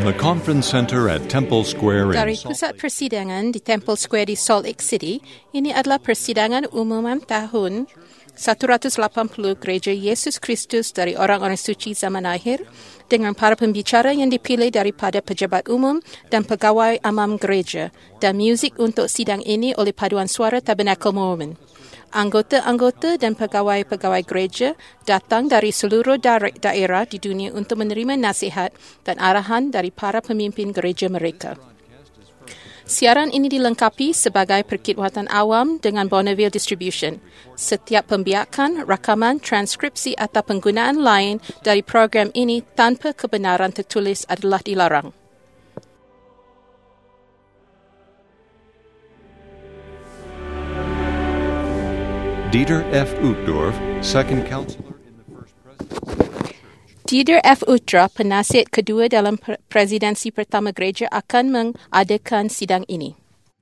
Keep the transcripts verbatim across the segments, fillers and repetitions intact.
From the conference center at Temple Square in Dari pusat persidangan di Temple Square di Salt Lake City, ini adalah persidangan umuman tahun seratus lapan puluh Gereja Yesus Kristus dari Orang-orang Suci Zaman Akhir dengan para pembicara yang dipilih daripada pejabat umum dan pegawai amam gereja dan muzik untuk sidang ini oleh Paduan Suara Tabernacle Mormon. Anggota-anggota dan pegawai-pegawai gereja datang dari seluruh daerah di dunia untuk menerima nasihat dan arahan dari para pemimpin gereja mereka. Siaran ini dilengkapi sebagai perkhidmatan awam dengan Bonneville Distribution. Setiap pembiakan, rakaman, transkripsi atau penggunaan lain dari program ini tanpa kebenaran tertulis adalah dilarang. Dieter F. Uchtdorf, second counselor in the first presidency. Dieter F. Uchtdorf, penasihat kedua dalam presidensi pertama gereja, akan mengadakan sidang ini.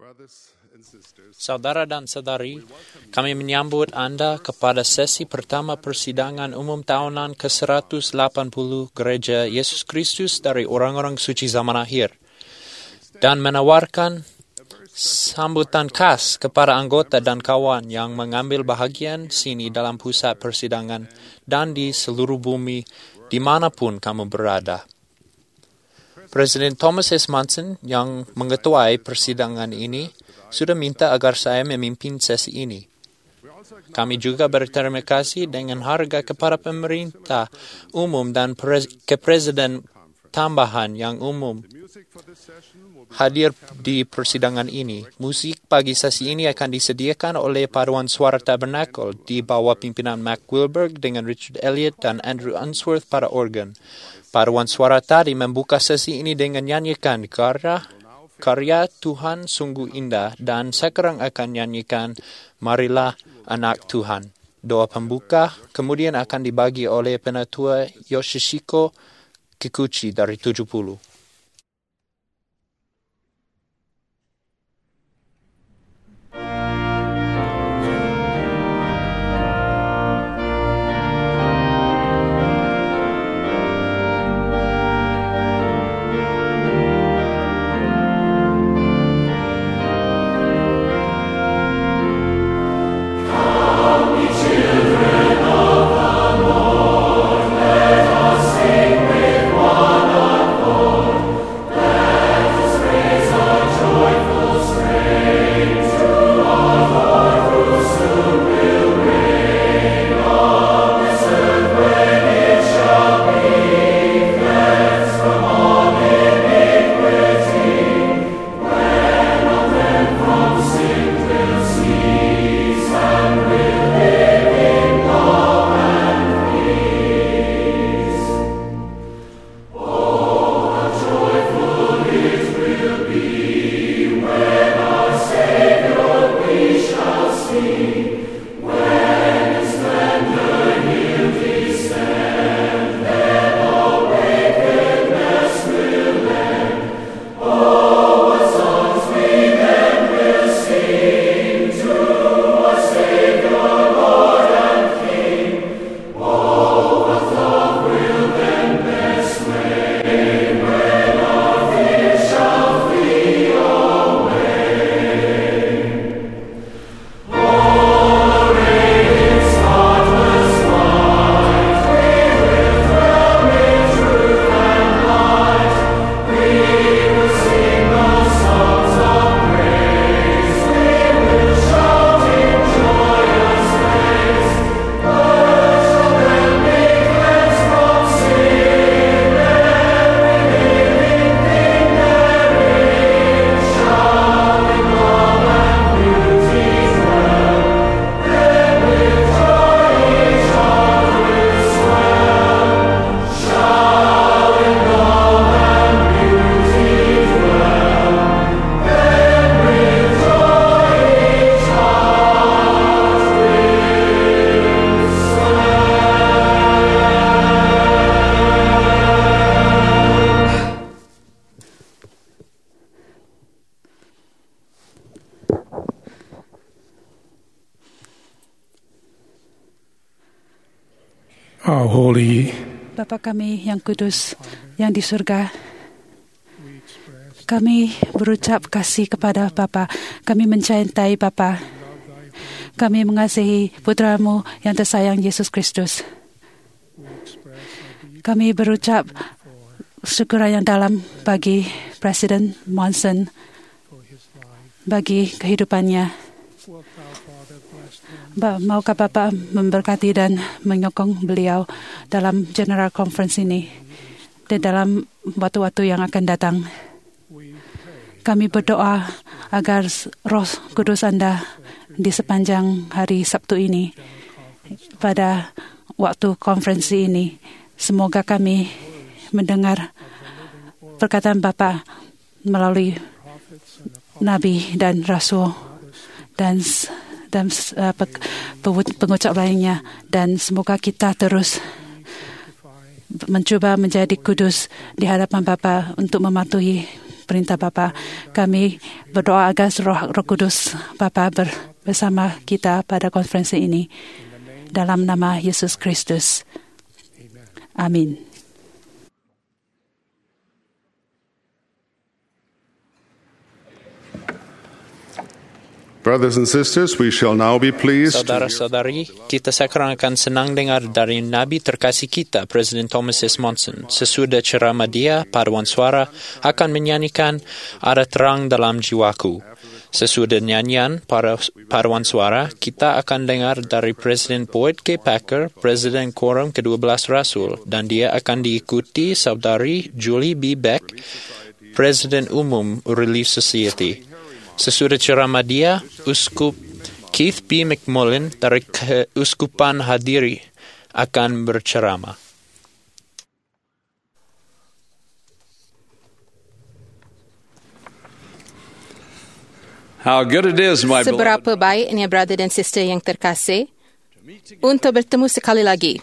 Saudara dan saudari, kami menyambut Anda kepada sesi pertama persidangan umum tahunan ke seratus lapan puluh Gereja Yesus Kristus dari Orang-orang Suci Zaman Akhir dan menawarkan sambutan khas kepada anggota dan kawan yang mengambil bahagian sini dalam pusat persidangan dan di seluruh bumi dimanapun kamu berada. Presiden Thomas S. Monson yang mengetuai persidangan ini sudah minta agar saya memimpin sesi ini. Kami juga berterima kasih dengan harga kepada pemerintah umum dan kepresiden tambahan yang umum hadir di persidangan ini. Musik pagi sesi ini akan disediakan oleh Paduan Suara Tabernacle di bawah pimpinan Mac Wilberg dengan Richard Elliott dan Andrew Unsworth pada organ. Paduan Suara tadi membuka sesi ini dengan nyanyikan karya, karya Tuhan Sungguh Indah dan sekarang akan nyanyikan Marilah Anak Tuhan. Doa pembuka kemudian akan dibagi oleh Penatua Yoshishiko Kikuchi dari tujuh puluh. Our holy Bapa kami yang kudus yang di surga, Kami berucap kasih kepada Bapa. Kami mencintai Bapa. Kami mengasihi Putra-Mu yang tersayang Yesus Kristus. Kami berucap syukuran yang dalam bagi Presiden Monson, bagi kehidupannya. Maukah Bapa memberkati dan menyokong beliau dalam General Conference ini dan dalam waktu-waktu yang akan datang. Kami berdoa agar Roh Kudus Anda di sepanjang hari Sabtu ini pada waktu konferensi ini. Semoga kami mendengar perkataan Bapa melalui Nabi dan Rasul dan dan uh, pengucap lainnya, dan semoga kita terus mencuba menjadi kudus di hadapan Bapa untuk mematuhi perintah Bapa. Kami berdoa agar Roh, Roh Kudus Bapa ber, bersama kita pada konferensi ini dalam nama Yesus Kristus. Amin. Brothers and sisters, we shall now be pleased. Saudara-saudari, kita sekarang akan senang dengar dari Nabi terkasih kita, Presiden Thomas S. Monson. Sesudah ceramah dia, paduan suara akan menyanyikan Ada Terang Dalam Jiwaku. Sesudah nyanyian paduan suara, kita akan dengar dari Presiden Boyd K. Packer, Presiden Quorum kedua belas Rasul, dan dia akan diikuti Saudari Julie B. Beck, Presiden Umum Relief Society. Sesudah ceramah dia, Uskup Keith B. McMullen dari Keuskupan Hadiri akan berceramah. How good it is, my Seberapa baiknya brother dan sister yang terkasih untuk bertemu sekali lagi.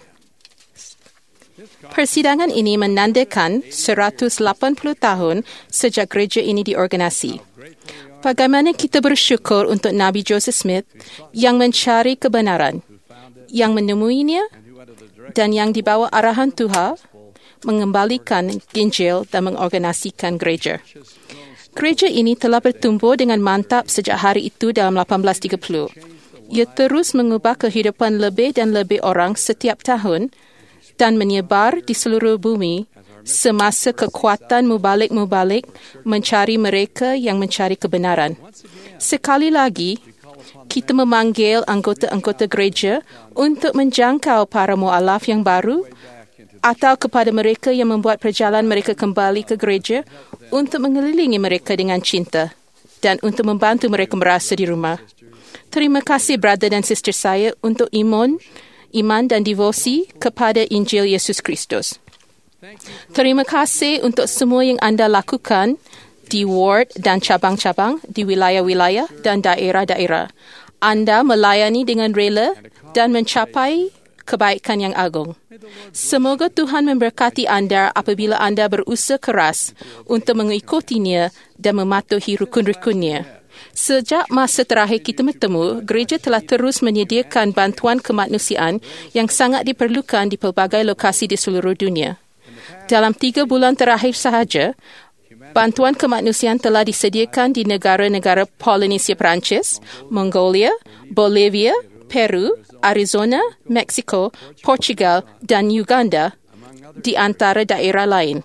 Persidangan ini menandakan seratus lapan puluh tahun sejak gereja ini diorganisasi. Bagaimana kita bersyukur untuk Nabi Joseph Smith yang mencari kebenaran, yang menemuinya, dan yang dibawa arahan Tuhan mengembalikan Injil dan mengorganisasikan gereja. Gereja ini telah bertumbuh dengan mantap sejak hari itu dalam lapan belas tiga puluh. Ia terus mengubah kehidupan lebih dan lebih orang setiap tahun dan menyebar di seluruh bumi semasa kekuatan mubalik-mubalik mencari mereka yang mencari kebenaran. Sekali lagi, kita memanggil anggota-anggota gereja untuk menjangkau para mu'alaf yang baru atau kepada mereka yang membuat perjalanan mereka kembali ke gereja untuk mengelilingi mereka dengan cinta dan untuk membantu mereka merasa di rumah. Terima kasih brother dan sister saya untuk iman, iman dan devosi kepada Injil Yesus Kristus. Terima kasih untuk semua yang anda lakukan di ward dan cabang-cabang, di wilayah-wilayah dan daerah-daerah. Anda melayani dengan rela dan mencapai kebaikan yang agung. Semoga Tuhan memberkati anda apabila anda berusaha keras untuk mengikutinya dan mematuhi rukun-rukunnya. Sejak masa terakhir kita bertemu, gereja telah terus menyediakan bantuan kemanusiaan yang sangat diperlukan di pelbagai lokasi di seluruh dunia. Dalam tiga bulan terakhir sahaja, bantuan kemanusiaan telah disediakan di negara-negara Polinesia Perancis, Mongolia, Bolivia, Peru, Arizona, Mexico, Portugal dan Uganda, di antara daerah lain.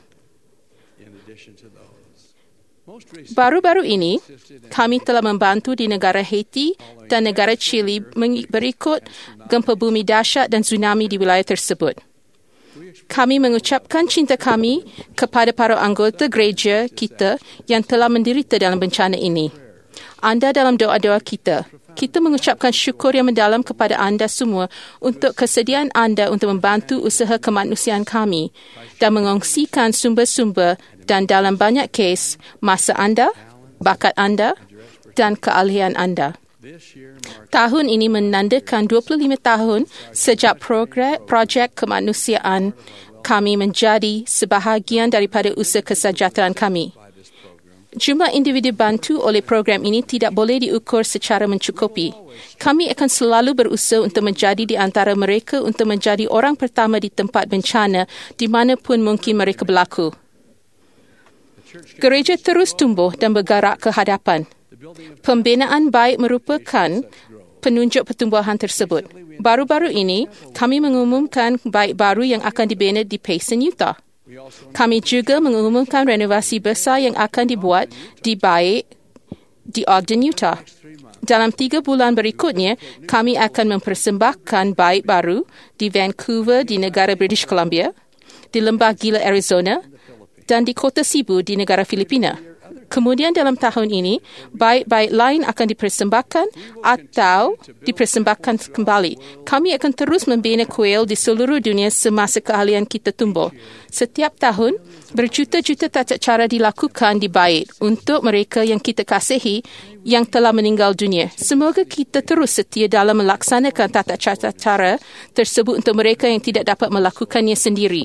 Baru-baru ini, kami telah membantu di negara Haiti dan negara Chile berikut gempa bumi dahsyat dan tsunami di wilayah tersebut. Kami mengucapkan cinta kami kepada para anggota gereja kita yang telah menderita dalam bencana ini. Anda dalam doa-doa kita. Kita mengucapkan syukur yang mendalam kepada anda semua untuk kesediaan anda untuk membantu usaha kemanusiaan kami dan mengongsikan sumber-sumber dan dalam banyak kes masa anda, bakat anda dan keahlian anda. Tahun ini menandakan dua puluh lima tahun sejak program, projek kemanusiaan kami menjadi sebahagian daripada usaha kesejahteraan kami. Jumlah individu bantu oleh program ini tidak boleh diukur secara mencukupi. Kami akan selalu berusaha untuk menjadi di antara mereka untuk menjadi orang pertama di tempat bencana di mana pun mungkin mereka berlaku. Gereja terus tumbuh dan bergerak ke hadapan. Pembinaan baik merupakan penunjuk pertumbuhan tersebut. Baru-baru ini, kami mengumumkan baik baru yang akan dibina di Payson, Utah. Kami juga mengumumkan renovasi besar yang akan dibuat di baik di Ogden, Utah. Dalam tiga bulan berikutnya, kami akan mempersembahkan baik baru di Vancouver di negara British Columbia, di Lembah Gila, Arizona dan di Kota Cebu di negara Filipina. Kemudian dalam tahun ini, baik-baik lain akan dipersembahkan atau dipersembahkan kembali. Kami akan terus membina kuil di seluruh dunia semasa keahlian kita tumbuh. Setiap tahun, berjuta-juta tata cara dilakukan di baik untuk mereka yang kita kasihi yang telah meninggal dunia. Semoga kita terus setia dalam melaksanakan tata cara tersebut untuk mereka yang tidak dapat melakukannya sendiri.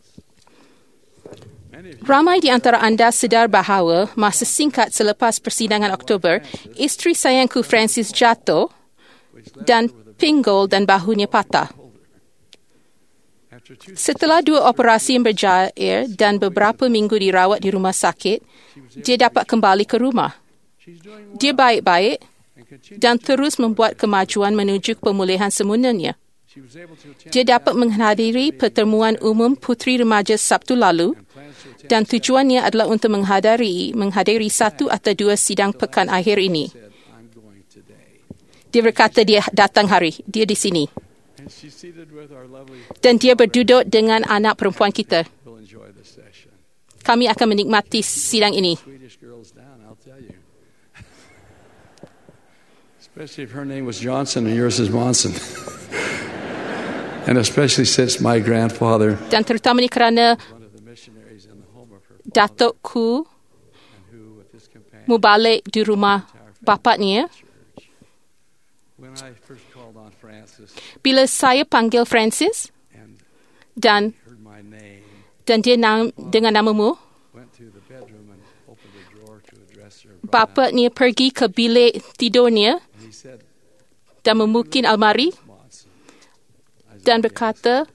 Ramai di antara anda sedar bahawa masa singkat selepas persidangan Oktober, isteri sayangku Francis jatuh dan pinggul dan bahunya patah. Setelah dua operasi yang berjaya dan beberapa minggu dirawat di rumah sakit, dia dapat kembali ke rumah. Dia baik-baik dan terus membuat kemajuan menuju pemulihan semulanya. Dia dapat menghadiri pertemuan umum puteri remaja Sabtu lalu dan tujuannya adalah untuk menghadiri menghadiri satu atau dua sidang pekan akhir ini. Dia berkata dia datang hari, dia di sini. Dan dia berduduk dengan anak perempuan kita. Kami akan menikmati sidang ini. Especially if her name was Johnson and yours is Monson. And especially since my grandfather, dan terutamanya kerana datukku mubalik di rumah bapaknya. Bila saya panggil Francis dan dan dia nam, dengan namamu, bapaknya pergi ke bilik tidurnya dan membuka almari dan berkata,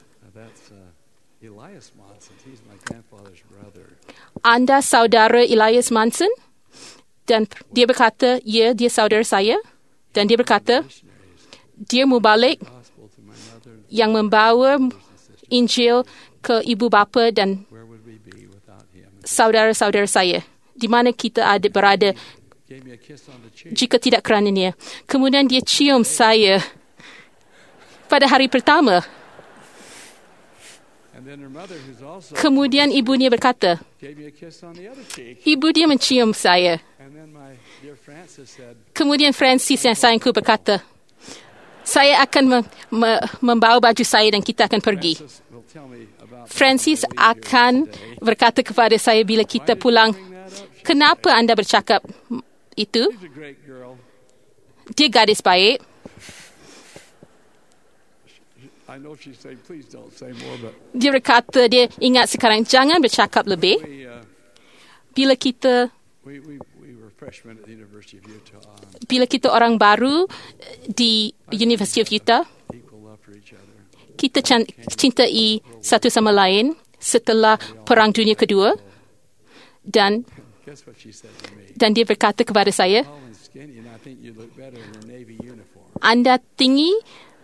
anda saudara Elias Manson? Dan dia berkata, ya, dia saudara saya. Dan dia berkata, dia mubalik yang membawa Injil ke ibu bapa dan saudara-saudara saya. Di mana kita ada berada jika tidak kerananya. Kemudian dia cium saya pada hari pertama. Kemudian ibunya berkata, ibu dia mencium saya. Kemudian Francis yang sayangku berkata, saya akan mem- mem- membawa baju saya dan kita akan pergi. Francis akan berkata kepada saya bila kita pulang, kenapa anda bercakap itu? Dia gadis baik. Dia berkata, dia ingat sekarang, jangan bercakap lebih. Bila kita bila kita orang baru di University of Utah, kita cintai satu sama lain setelah Perang Dunia Kedua. Dan dan dia berkata kepada saya, anda tinggi,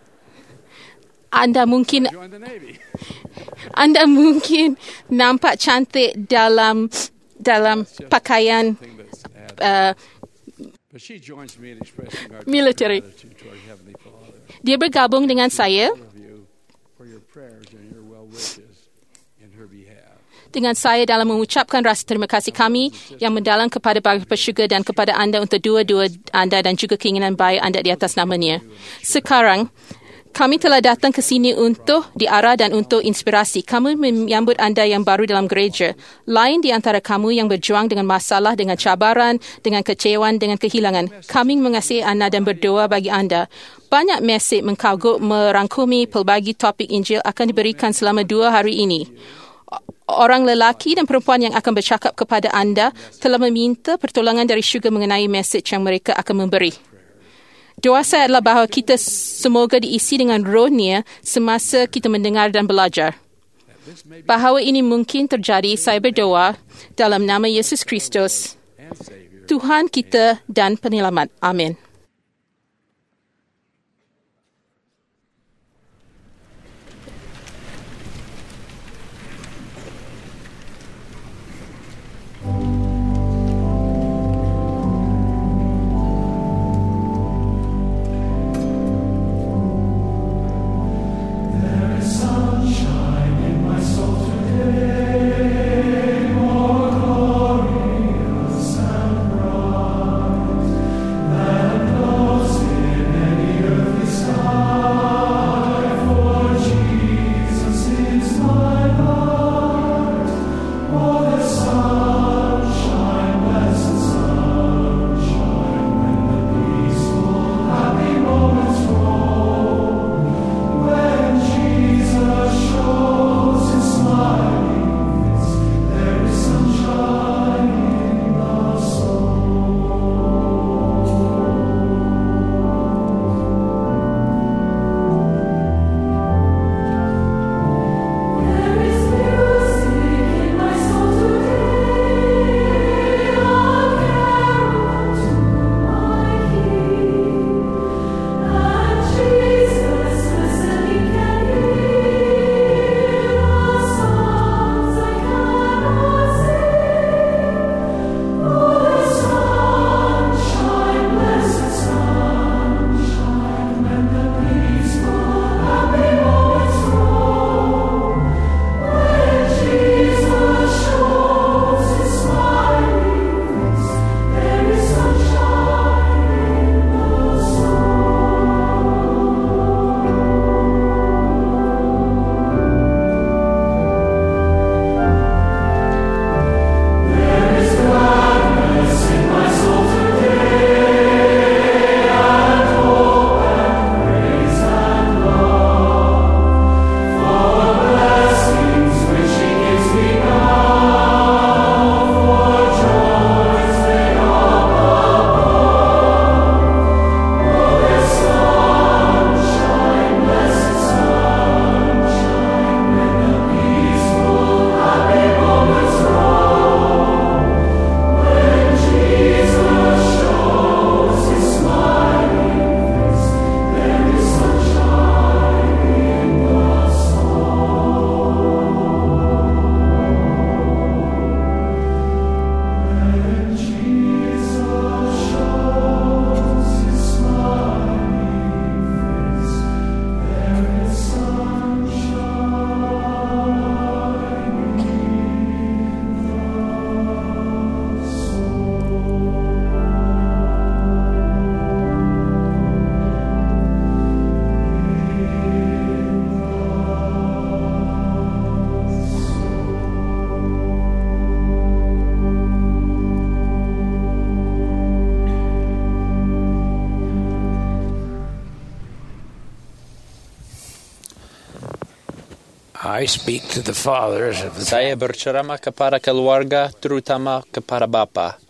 Anda mungkin Anda mungkin nampak cantik dalam dalam pakaian uh, military. Dia bergabung dengan saya dengan saya dalam mengucapkan rasa terima kasih kami yang mendalam kepada Bapa Syurga dan kepada anda untuk dua-dua anda dan juga keinginan baik anda di atas namanya. Sekarang kami telah datang ke sini untuk diarah dan untuk inspirasi. Kami menyambut anda yang baru dalam gereja. Lain di antara kamu yang berjuang dengan masalah, dengan cabaran, dengan kecewaan, dengan kehilangan. Kami mengasihi anda dan berdoa bagi anda. Banyak mesej mengkagum, merangkumi pelbagai topik Injil akan diberikan selama dua hari ini. Orang lelaki dan perempuan yang akan bercakap kepada anda telah meminta pertolongan dari syurga mengenai mesej yang mereka akan memberi. Doa saya adalah bahawa kita semoga diisi dengan rohnya semasa kita mendengar dan belajar. Bahawa ini mungkin terjadi, saya berdoa dalam nama Yesus Kristus, Tuhan kita dan Penyelamat. Amin. I speak to the fathers of the Saya berceramah kepada keluarga, terutama kepada bapa.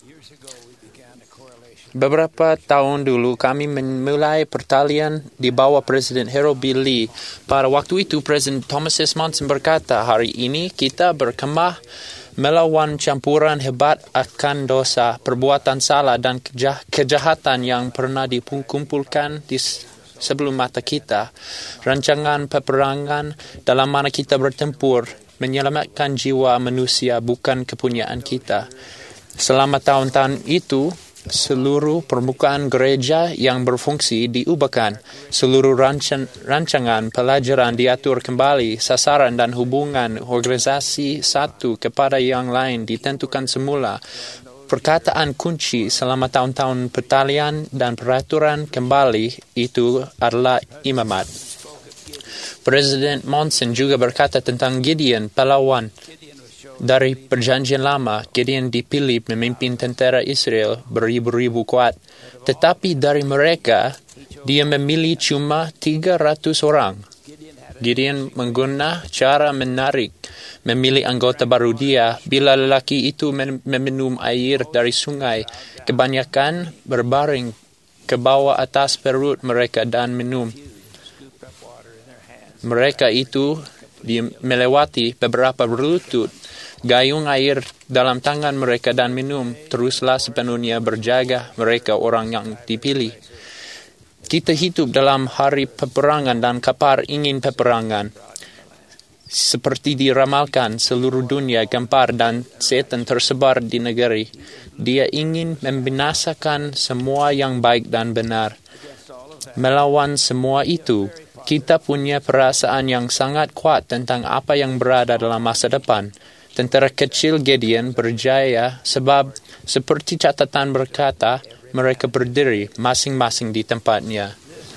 Beberapa tahun dulu kami memulai pertalian di bawah Presiden Harold B. Lee. Pada waktu itu Presiden Thomas S. Monson berkata, hari ini kita berkemah melawan campuran hebat akan dosa, perbuatan salah dan kejah- kejahatan yang pernah dikumpulkan di sebelum mata kita. Rancangan peperangan dalam mana kita bertempur menyelamatkan jiwa manusia bukan kepunyaan kita. Selama tahun-tahun itu, seluruh permukaan gereja yang berfungsi diubahkan. Seluruh rancan- rancangan pelajaran diatur kembali. Sasaran dan hubungan organisasi satu kepada yang lain ditentukan semula. Perkataan kunci selama tahun-tahun pertalian dan peraturan kembali itu adalah imamat. Presiden Monson juga berkata tentang Gideon, pahlawan dari perjanjian lama. Gideon dipilih memimpin tentera Israel beribu-ribu kuat. Tetapi dari mereka, dia memilih cuma tiga ratus orang. Gideon menggunakan cara menarik, memilih anggota baru dia. Bila lelaki itu meminum air dari sungai, kebanyakan berbaring ke bawah atas perut mereka dan minum. Mereka itu Dia melewati beberapa berlutut, gayung air dalam tangan mereka dan minum. Teruslah sepenuhnya berjaga mereka orang yang dipilih. Kita hidup dalam hari peperangan dan kabar ingin peperangan. Seperti diramalkan, seluruh dunia gempar dan setan tersebar di negeri. Dia ingin membinasakan semua yang baik dan benar. Melawan semua itu, kita punya perasaan yang sangat kuat tentang apa yang berada dalam masa depan. Tentara kecil Gideon berjaya sebab seperti catatan berkata, mereka berdiri masing-masing di tempatnya.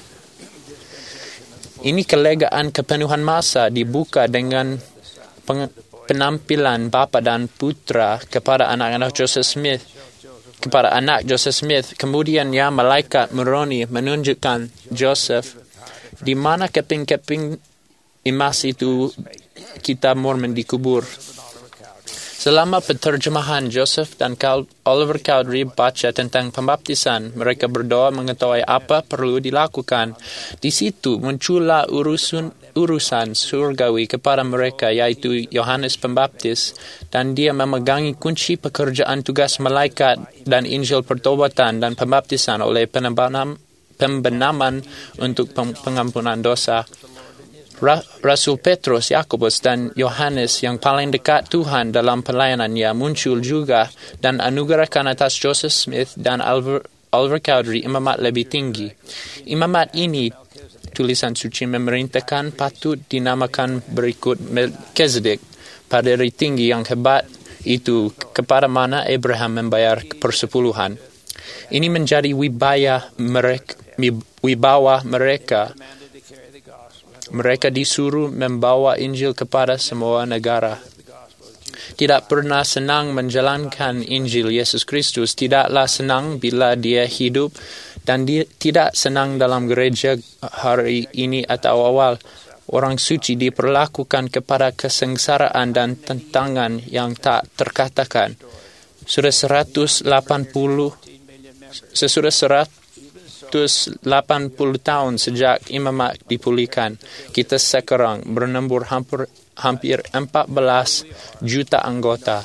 Ini kelegaan kepenuhan masa dibuka dengan peng- penampilan bapa dan putra kepada anak-anak Joseph Smith. Kepada anak Joseph Smith, kemudian ya malaikat Moroni menunjukkan Joseph di mana keping-keping emas itu kitab Mormon dikubur. Selama penterjemahan, Joseph dan Oliver Cowdery baca tentang pembaptisan. Mereka berdoa mengetahui apa perlu dilakukan. Di situ muncullah urusan, urusan surgawi kepada mereka, yaitu Yohanes Pembaptis. Dan dia memegangi kunci pekerjaan tugas malaikat dan Injil pertobatan dan pembaptisan oleh penebanam, pembenaman untuk pengampunan dosa. Rasul Petrus, Yakobus dan Yohanes yang paling dekat Tuhan dalam pelayanannya muncul juga dan anugerahkan atas Joseph Smith dan Oliver, Oliver Cowdery imamat lebih tinggi. Imamat ini, tulisan suci memerintahkan, patut dinamakan berikut Melchizedek, paderi tinggi yang hebat itu kepada mana Abraham membayar persepuluhan. Ini menjadi wibaya mereka, wibawa mereka. Mereka disuruh membawa Injil kepada semua negara. Tidak pernah senang menjalankan Injil Yesus Kristus. Tidaklah senang bila dia hidup dan dia tidak senang dalam gereja hari ini atau awal. Orang suci diperlakukan kepada kesengsaraan dan tantangan yang tak terkatakan. Sudah seratus lapan puluh sesudah seratus delapan puluh tahun sejak imamat dipulihkan, kita sekarang bernembur hampir, hampir empat belas juta anggota.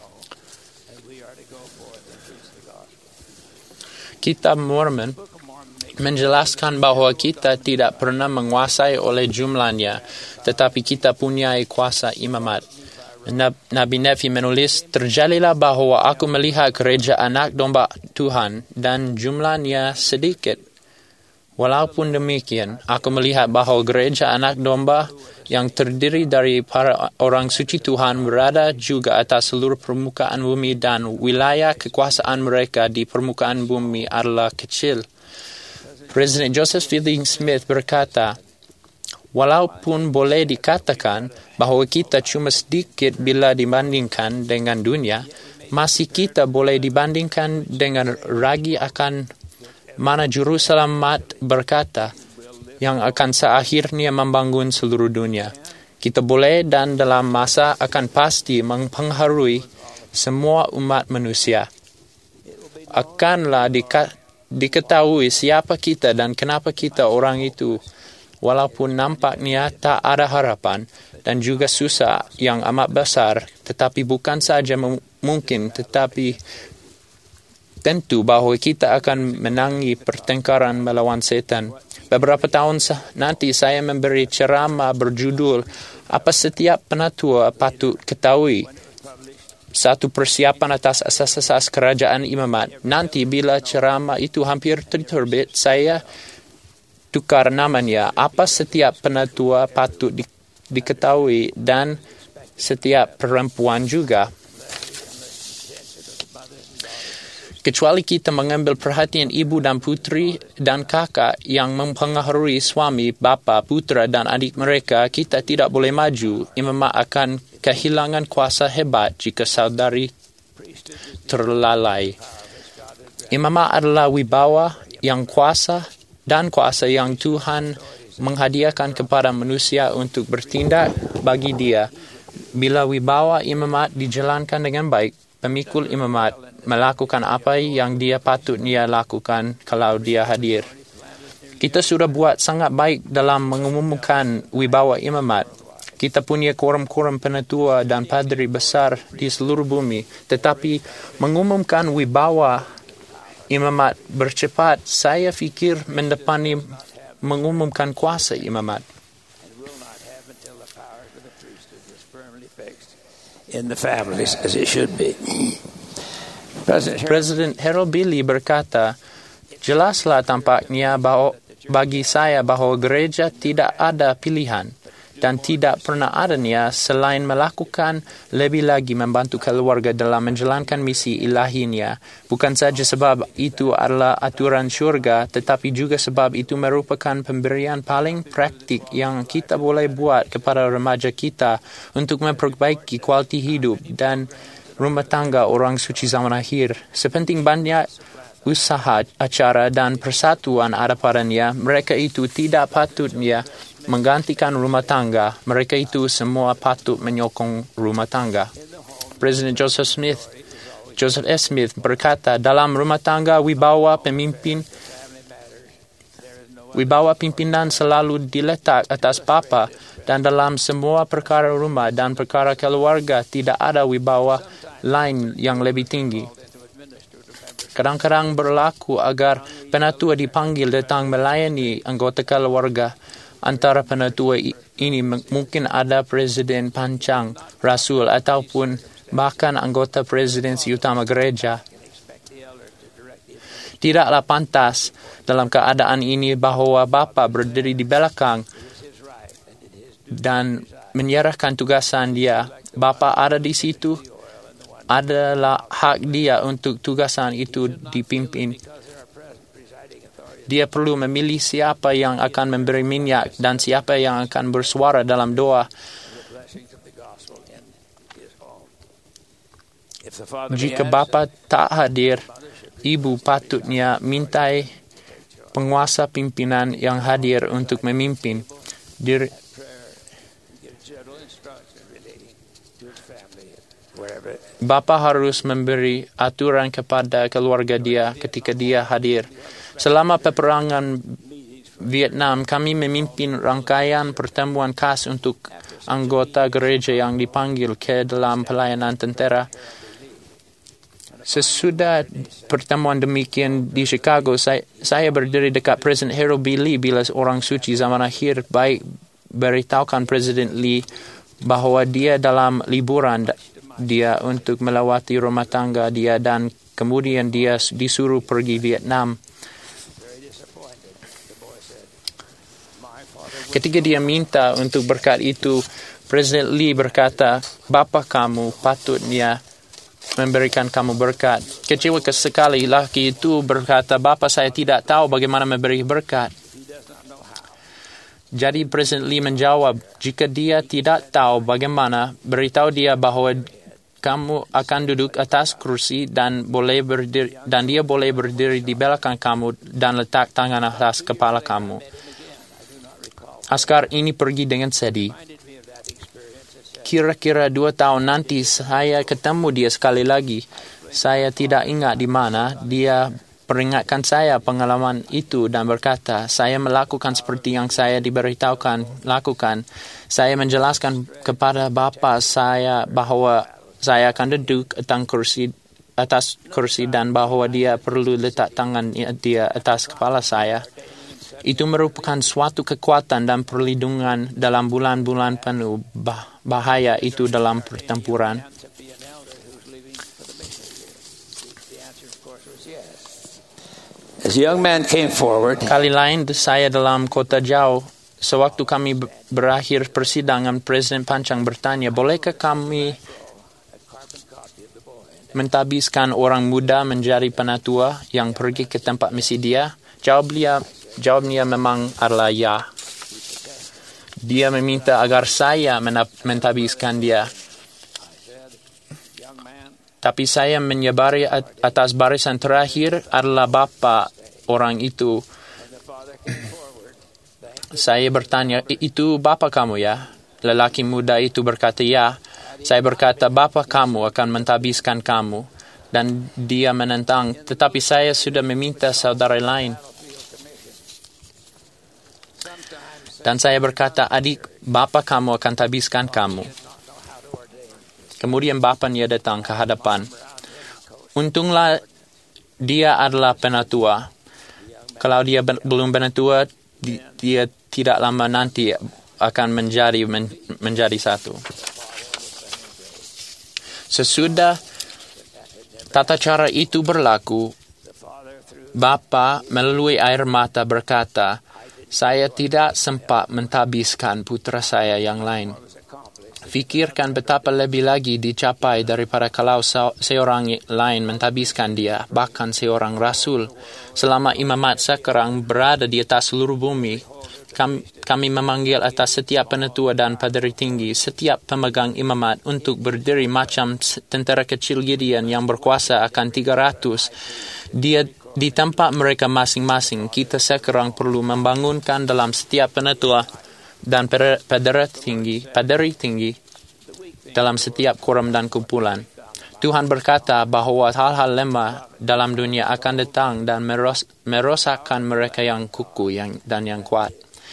Kitab Mormon menjelaskan bahawa kita tidak pernah menguasai oleh jumlahnya, tetapi kita punya kuasa imamat. Nabi Nefi menulis, terjadilah bahawa aku melihat gereja anak domba Tuhan dan jumlahnya sedikit. Walaupun demikian, aku melihat bahawa gereja anak domba yang terdiri dari para orang suci Tuhan berada juga atas seluruh permukaan bumi dan wilayah kekuasaan mereka di permukaan bumi adalah kecil. Presiden Joseph Fielding Smith berkata, walaupun boleh dikatakan bahawa kita cuma sedikit bila dibandingkan dengan dunia, masih kita boleh dibandingkan dengan ragi akan mana juru selamat berkata yang akan seakhirnya membangun seluruh dunia. Kita boleh dan dalam masa akan pasti mempengaruhi semua umat manusia. Akanlah dika- diketahui siapa kita dan kenapa kita orang itu. Walaupun nampaknya tak ada harapan dan juga susah yang amat besar, tetapi bukan saja mem- mungkin, tetapi tentu bahawa kita akan menangi pertengkaran melawan setan. Beberapa tahun nanti saya memberi ceramah berjudul apa setiap penatua patut ketahui. Satu persiapan atas asas-asas kerajaan imamat. Nanti bila ceramah itu hampir terbit, saya tukar namanya apa setiap penatua patut di, diketahui dan setiap perempuan juga. Kecuali kita mengambil perhatian ibu dan putri dan kakak yang mempengaruhi suami, bapa, putra dan adik mereka, kita tidak boleh maju. Imamat akan kehilangan kuasa hebat jika saudari terlalai. Imamat adalah wibawa yang kuasa dan kuasa yang Tuhan menghadiahkan kepada manusia untuk bertindak bagi dia. Bila wibawa imamat dijalankan dengan baik, pemikul imamat melakukan apa yang dia patutnya lakukan kalau dia hadir. Kita sudah buat sangat baik dalam mengumumkan wibawa imamat. Kita punya korum-korum penatua dan padri besar di seluruh bumi, tetapi mengumumkan wibawa imamat bercepat, saya fikir mendepani mengumumkan kuasa imamat. In the families as it should be. President Presiden Harold Bailey berkata, jelaslah tampaknya bahwa bagi saya bahawa gereja tidak ada pilihan dan tidak pernah adanya selain melakukan lebih lagi membantu keluarga dalam menjalankan misi ilahinya. Bukan saja sebab itu adalah aturan syurga, tetapi juga sebab itu merupakan pemberian paling praktik yang kita boleh buat kepada remaja kita untuk memperbaiki kualiti hidup dan rumah tangga orang suci zaman akhir. Sepenting banyak usaha, acara dan persatuan ada padanya, mereka itu tidak patutnya menggantikan rumah tangga. Mereka itu semua patut menyokong rumah tangga. Presiden Joseph Smith, Joseph S. Smith berkata, dalam rumah tangga wibawa pemimpin, wibawa pimpinan selalu diletak atas bapa, dan dalam semua perkara rumah dan perkara keluarga tidak ada wibawa lain yang lebih tinggi. Kadang-kadang berlaku agar penatua dipanggil datang melayani anggota keluarga. Antara penatua ini mungkin ada presiden pancang, rasul, ataupun bahkan anggota presidensi utama gereja. Tidaklah pantas dalam keadaan ini bahawa bapa berdiri di belakang dan menyerahkan tugasan dia. Bapa ada di situ, adalah hak dia untuk tugasan itu dipimpin. Dia perlu memilih siapa yang akan memberi minyak dan siapa yang akan bersuara dalam doa. Jika bapa tak hadir, ibu patutnya mintai penguasa pimpinan yang hadir untuk memimpin. Dir- Bapa harus memberi aturan kepada keluarga dia ketika dia hadir. Selama peperangan Vietnam, kami memimpin rangkaian pertemuan khas untuk anggota gereja yang dipanggil ke dalam pelayanan tentera. Sesudah pertemuan demikian di Chicago, saya, saya berdiri dekat Presiden Harold Bailey bila orang suci zaman akhir baik beritahukan Presiden Lee bahawa dia dalam liburan dia untuk melawati rumah tangga dia dan kemudian dia disuruh pergi Vietnam. Ketika dia minta untuk berkat itu, Presiden Lee berkata, bapa kamu patutnya memberikan kamu berkat. Kecewa sekali laki itu berkata, bapa saya tidak tahu bagaimana memberi berkat. Jadi Presiden Lee menjawab, jika dia tidak tahu bagaimana, beritahu dia bahawa kamu akan duduk atas kursi dan boleh berdiri, dan dia boleh berdiri di belakang kamu dan letak tangan atas kepala kamu. Askar ini pergi dengan sedih. Kira-kira dua tahun nanti saya ketemu dia sekali lagi. Saya tidak ingat di mana. Dia peringatkan saya pengalaman itu dan berkata, saya melakukan seperti yang saya diberitahukan lakukan. Saya menjelaskan kepada bapa saya bahawa saya akan duduk atas kursi, atas kursi dan bahawa dia perlu letak tangan dia atas kepala saya. Itu merupakan suatu kekuatan dan perlindungan dalam bulan-bulan penuh bahaya itu dalam pertempuran. As a young man came forward, Kali lain saya dalam kota jauh, sewaktu kami berakhir persidangan, Presiden Pancang bertanya, bolehkah kami mentabiskan orang muda menjadi penatua yang pergi ke tempat misi dia? Jawab dia, jawabnya memang adalah ya. Dia meminta agar saya mentabiskan dia. Tapi saya menyebari atas barisan terakhir adalah bapa orang itu. Saya bertanya, itu bapa kamu ya? Lelaki muda itu berkata, ya. Saya berkata, bapa kamu akan mentabiskan kamu. Dan dia menentang, tetapi saya sudah meminta saudara lain. Dan saya berkata, adik, bapa kamu akan habiskan kamu. Kemudian bapanya datang ke hadapan. Untunglah dia adalah penatua. Kalau dia ben- belum penatua, di- dia tidak lama nanti akan menjadi men- menjadi satu. Sesudah tata cara itu berlaku, Bapa melalui air mata berkata, saya tidak sempat mentabiskan putra saya yang lain. Fikirkan betapa lebih lagi dicapai daripada kalau seorang lain mentabiskan dia, bahkan seorang rasul. Selama imamat sekarang berada di atas seluruh bumi, kami, kami memanggil atas setiap penatua dan paderi tinggi, setiap pemegang imamat untuk berdiri macam tentara kecil Gideon yang berkuasa akan tiga ratus. Dia di tempat mereka masing-masing. Kita sekarang perlu membangunkan dalam setiap penatua dan paderi tinggi, paderi tinggi dalam setiap koram dan kumpulan. Tuhan berkata bahawa hal-hal lemah dalam dunia akan datang dan meros, merosakkan mereka yang kukuh yang, dan yang kuat.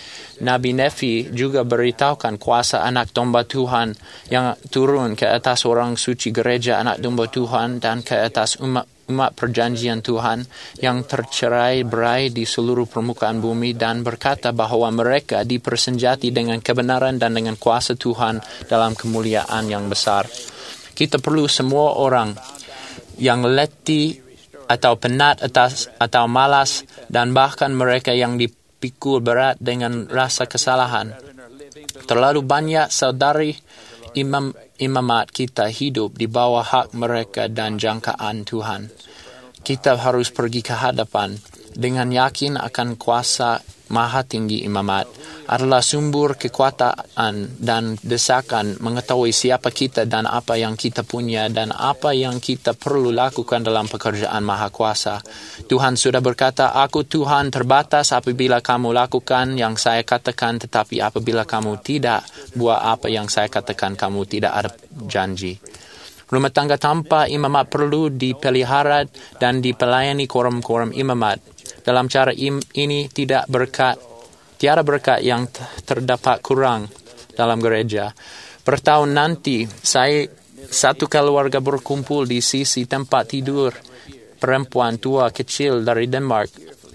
Nabi Nefi juga beritahukan kuasa anak domba Tuhan yang turun ke atas orang suci gereja anak domba Tuhan dan ke atas umat, umat perjanjian Tuhan yang tercerai-berai di seluruh permukaan bumi, dan berkata bahawa mereka dipersenjati dengan kebenaran dan dengan kuasa Tuhan dalam kemuliaan yang besar. Kita perlu semua orang yang letih atau penat atas atau malas, dan bahkan mereka yang dipikul berat dengan rasa kesalahan. Terlalu banyak saudari imam imamat kita hidup di bawah hak mereka dan jangkaan Tuhan. Kita harus pergi ke hadapan dengan yakin akan kuasa Maha Tinggi. Imamat adalah sumber kekuatan dan desakan mengetahui siapa kita dan apa yang kita punya dan apa yang kita perlu lakukan dalam pekerjaan Maha Kuasa. Tuhan sudah berkata, aku Tuhan terbatas apabila kamu lakukan yang saya katakan, tetapi apabila kamu tidak buat apa yang saya katakan, kamu tidak ada janji. Rumah tangga tanpa imamat perlu dipelihara dan dipelayani koram-koram imamat. Dalam cara im, ini tidak berkat, tiada berkat yang terdapat kurang dalam gereja. Bertahun nanti, saya satu keluarga berkumpul di sisi tempat tidur perempuan tua kecil dari Denmark.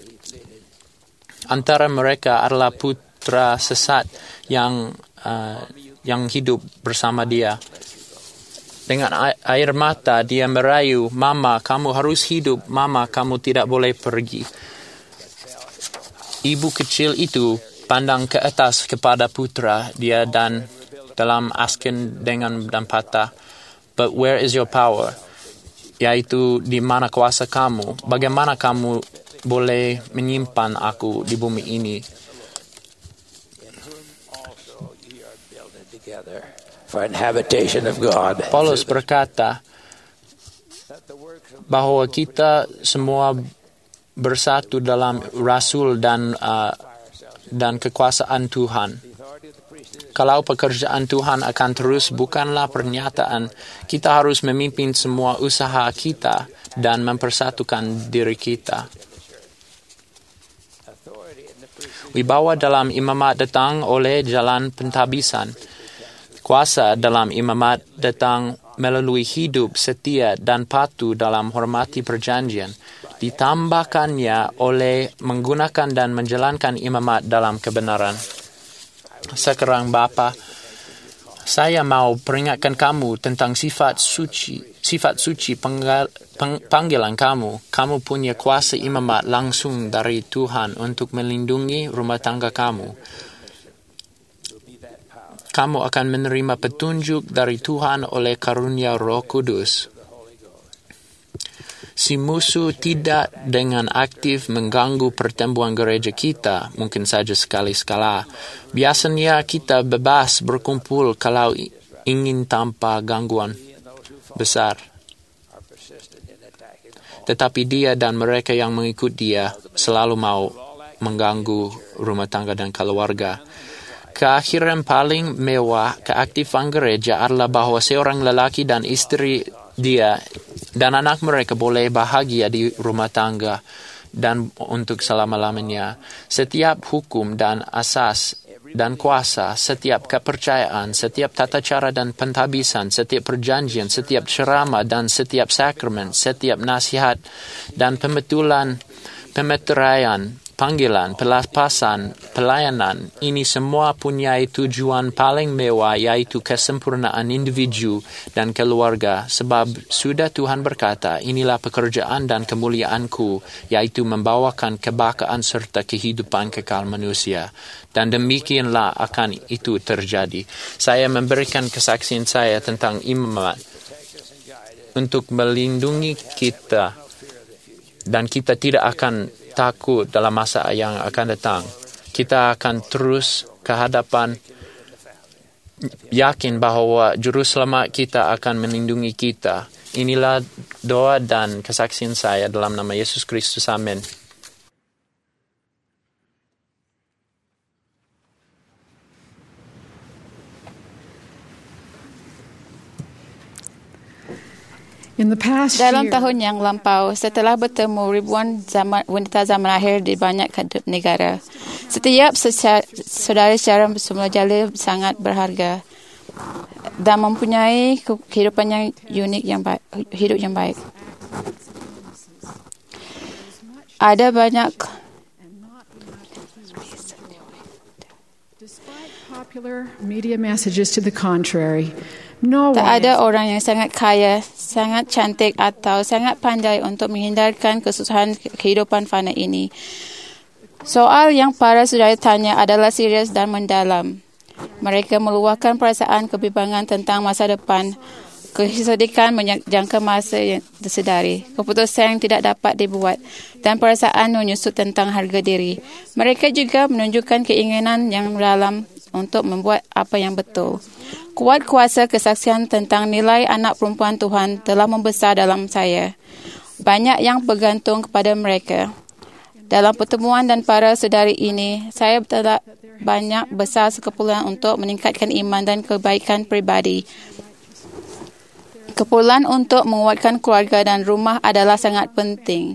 Antara mereka adalah putra sesat yang uh, yang hidup bersama dia. Dengan air mata dia merayu, Mama, kamu harus hidup. Mama, kamu tidak boleh pergi. Ibu kecil itu pandang ke atas kepada putra dia dan dalam asken dengan dan patah, but where is your power? Yaitu di mana kuasa kamu? Bagaimana kamu boleh menyimpan aku di bumi ini? For an habitation of God. Paulus berkata bahawa kita semua bersatu dalam rasul dan uh, dan kekuasaan Tuhan. Kalau pekerjaan Tuhan akan terus, bukanlah pernyataan, kita harus memimpin semua usaha kita dan mempersatukan diri kita. Wibawa dalam imamat datang oleh jalan pentabisan. Kuasa dalam imamat datang melalui hidup setia dan patuh dalam hormati perjanjian. Ditambahkannya oleh menggunakan dan menjalankan imamat dalam kebenaran. Sekarang Bapa, saya mau peringatkan kamu tentang sifat suci, sifat suci penggal, peng, panggilan kamu. Kamu punya kuasa imamat langsung dari Tuhan untuk melindungi rumah tangga kamu. Kamu akan menerima petunjuk dari Tuhan oleh karunia Roh Kudus. Si musuh tidak dengan aktif mengganggu pertemuan gereja kita, mungkin saja sekali-sekala. Biasanya kita bebas berkumpul kalau ingin tanpa gangguan besar. Tetapi dia dan mereka yang mengikut dia selalu mau mengganggu rumah tangga dan keluarga. Keakhiran paling mewah keaktifan gereja adalah bahawa seorang lelaki dan istri dia dan anak mereka boleh bahagia di rumah tangga dan untuk selama-lamanya. Setiap hukum dan asas dan kuasa, setiap kepercayaan, setiap tata cara dan pentadbisan, setiap perjanjian, setiap ceramah dan setiap sakramen, setiap nasihat dan pembetulan, pemeteraian, panggilan, pelepasan, pelayanan, ini semua punya tujuan paling mewah, yaitu kesempurnaan individu dan keluarga. Sebab sudah Tuhan berkata, inilah pekerjaan dan kemuliaanku, yaitu membawakan kebanggaan serta kehidupan kekal manusia. Dan demikianlah akan itu terjadi. Saya memberikan kesaksian saya tentang imamat untuk melindungi kita, dan kita tidak akan takut dalam masa yang akan datang. Kita akan terus ke hadapan, yakin bahawa Juru Selamat kita akan melindungi kita. Inilah doa dan kesaksian saya dalam nama Yesus Kristus. Amin. In the past Dalam year, tahun yang lampau, setelah bertemu ribuan zaman, wanita zaman akhir di banyak negara, setiap secara, saudara secara semula jala sangat berharga dan mempunyai kehidupan yang unik, yang baik, hidup yang baik. Ada banyak despite popular media messages to the contrary, no tak one ada orang yang sangat kaya, sangat cantik atau sangat pandai untuk menghindarkan kesusahan kehidupan fana ini. Soal yang para saudara tanya adalah serius dan mendalam. Mereka meluahkan perasaan kebimbangan tentang masa depan, kesedihan menjangka masa yang tersedari, keputusan yang tidak dapat dibuat, dan perasaan menyusut tentang harga diri. Mereka juga menunjukkan keinginan yang dalam untuk membuat apa yang betul. Kuat kuasa kesaksian tentang nilai anak perempuan Tuhan telah membesar dalam saya. Banyak yang bergantung kepada mereka. Dalam pertemuan dan para saudari ini, saya telah banyak besar keperluan untuk meningkatkan iman dan kebaikan pribadi. Keperluan untuk menguatkan keluarga dan rumah adalah sangat penting.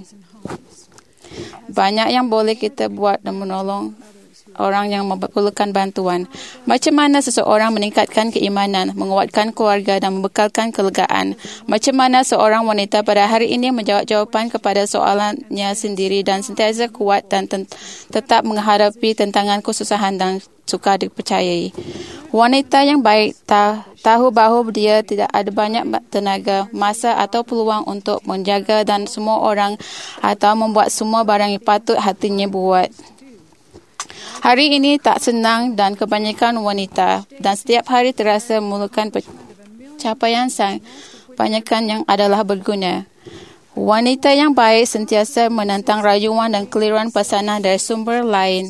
Banyak yang boleh kita buat dan menolong orang yang memerlukan bantuan. Macam mana seseorang meningkatkan keimanan, menguatkan keluarga dan membekalkan kelegaan. Macam mana seorang wanita pada hari ini menjawab jawapan kepada soalannya sendiri dan sentiasa kuat dan ten- tetap menghadapi tantangan kesusahan dan suka dipercayai. Wanita yang baik ta- tahu bahawa dia tidak ada banyak tenaga, masa atau peluang untuk menjaga dan semua orang atau membuat semua barang yang patut hatinya buat. Hari ini tak senang dan kebanyakan wanita dan setiap hari terasa memerlukan pencapaian sang kebanyakan yang adalah berguna. Wanita yang baik sentiasa menentang rayuan dan keliruan pesanan dari sumber lain.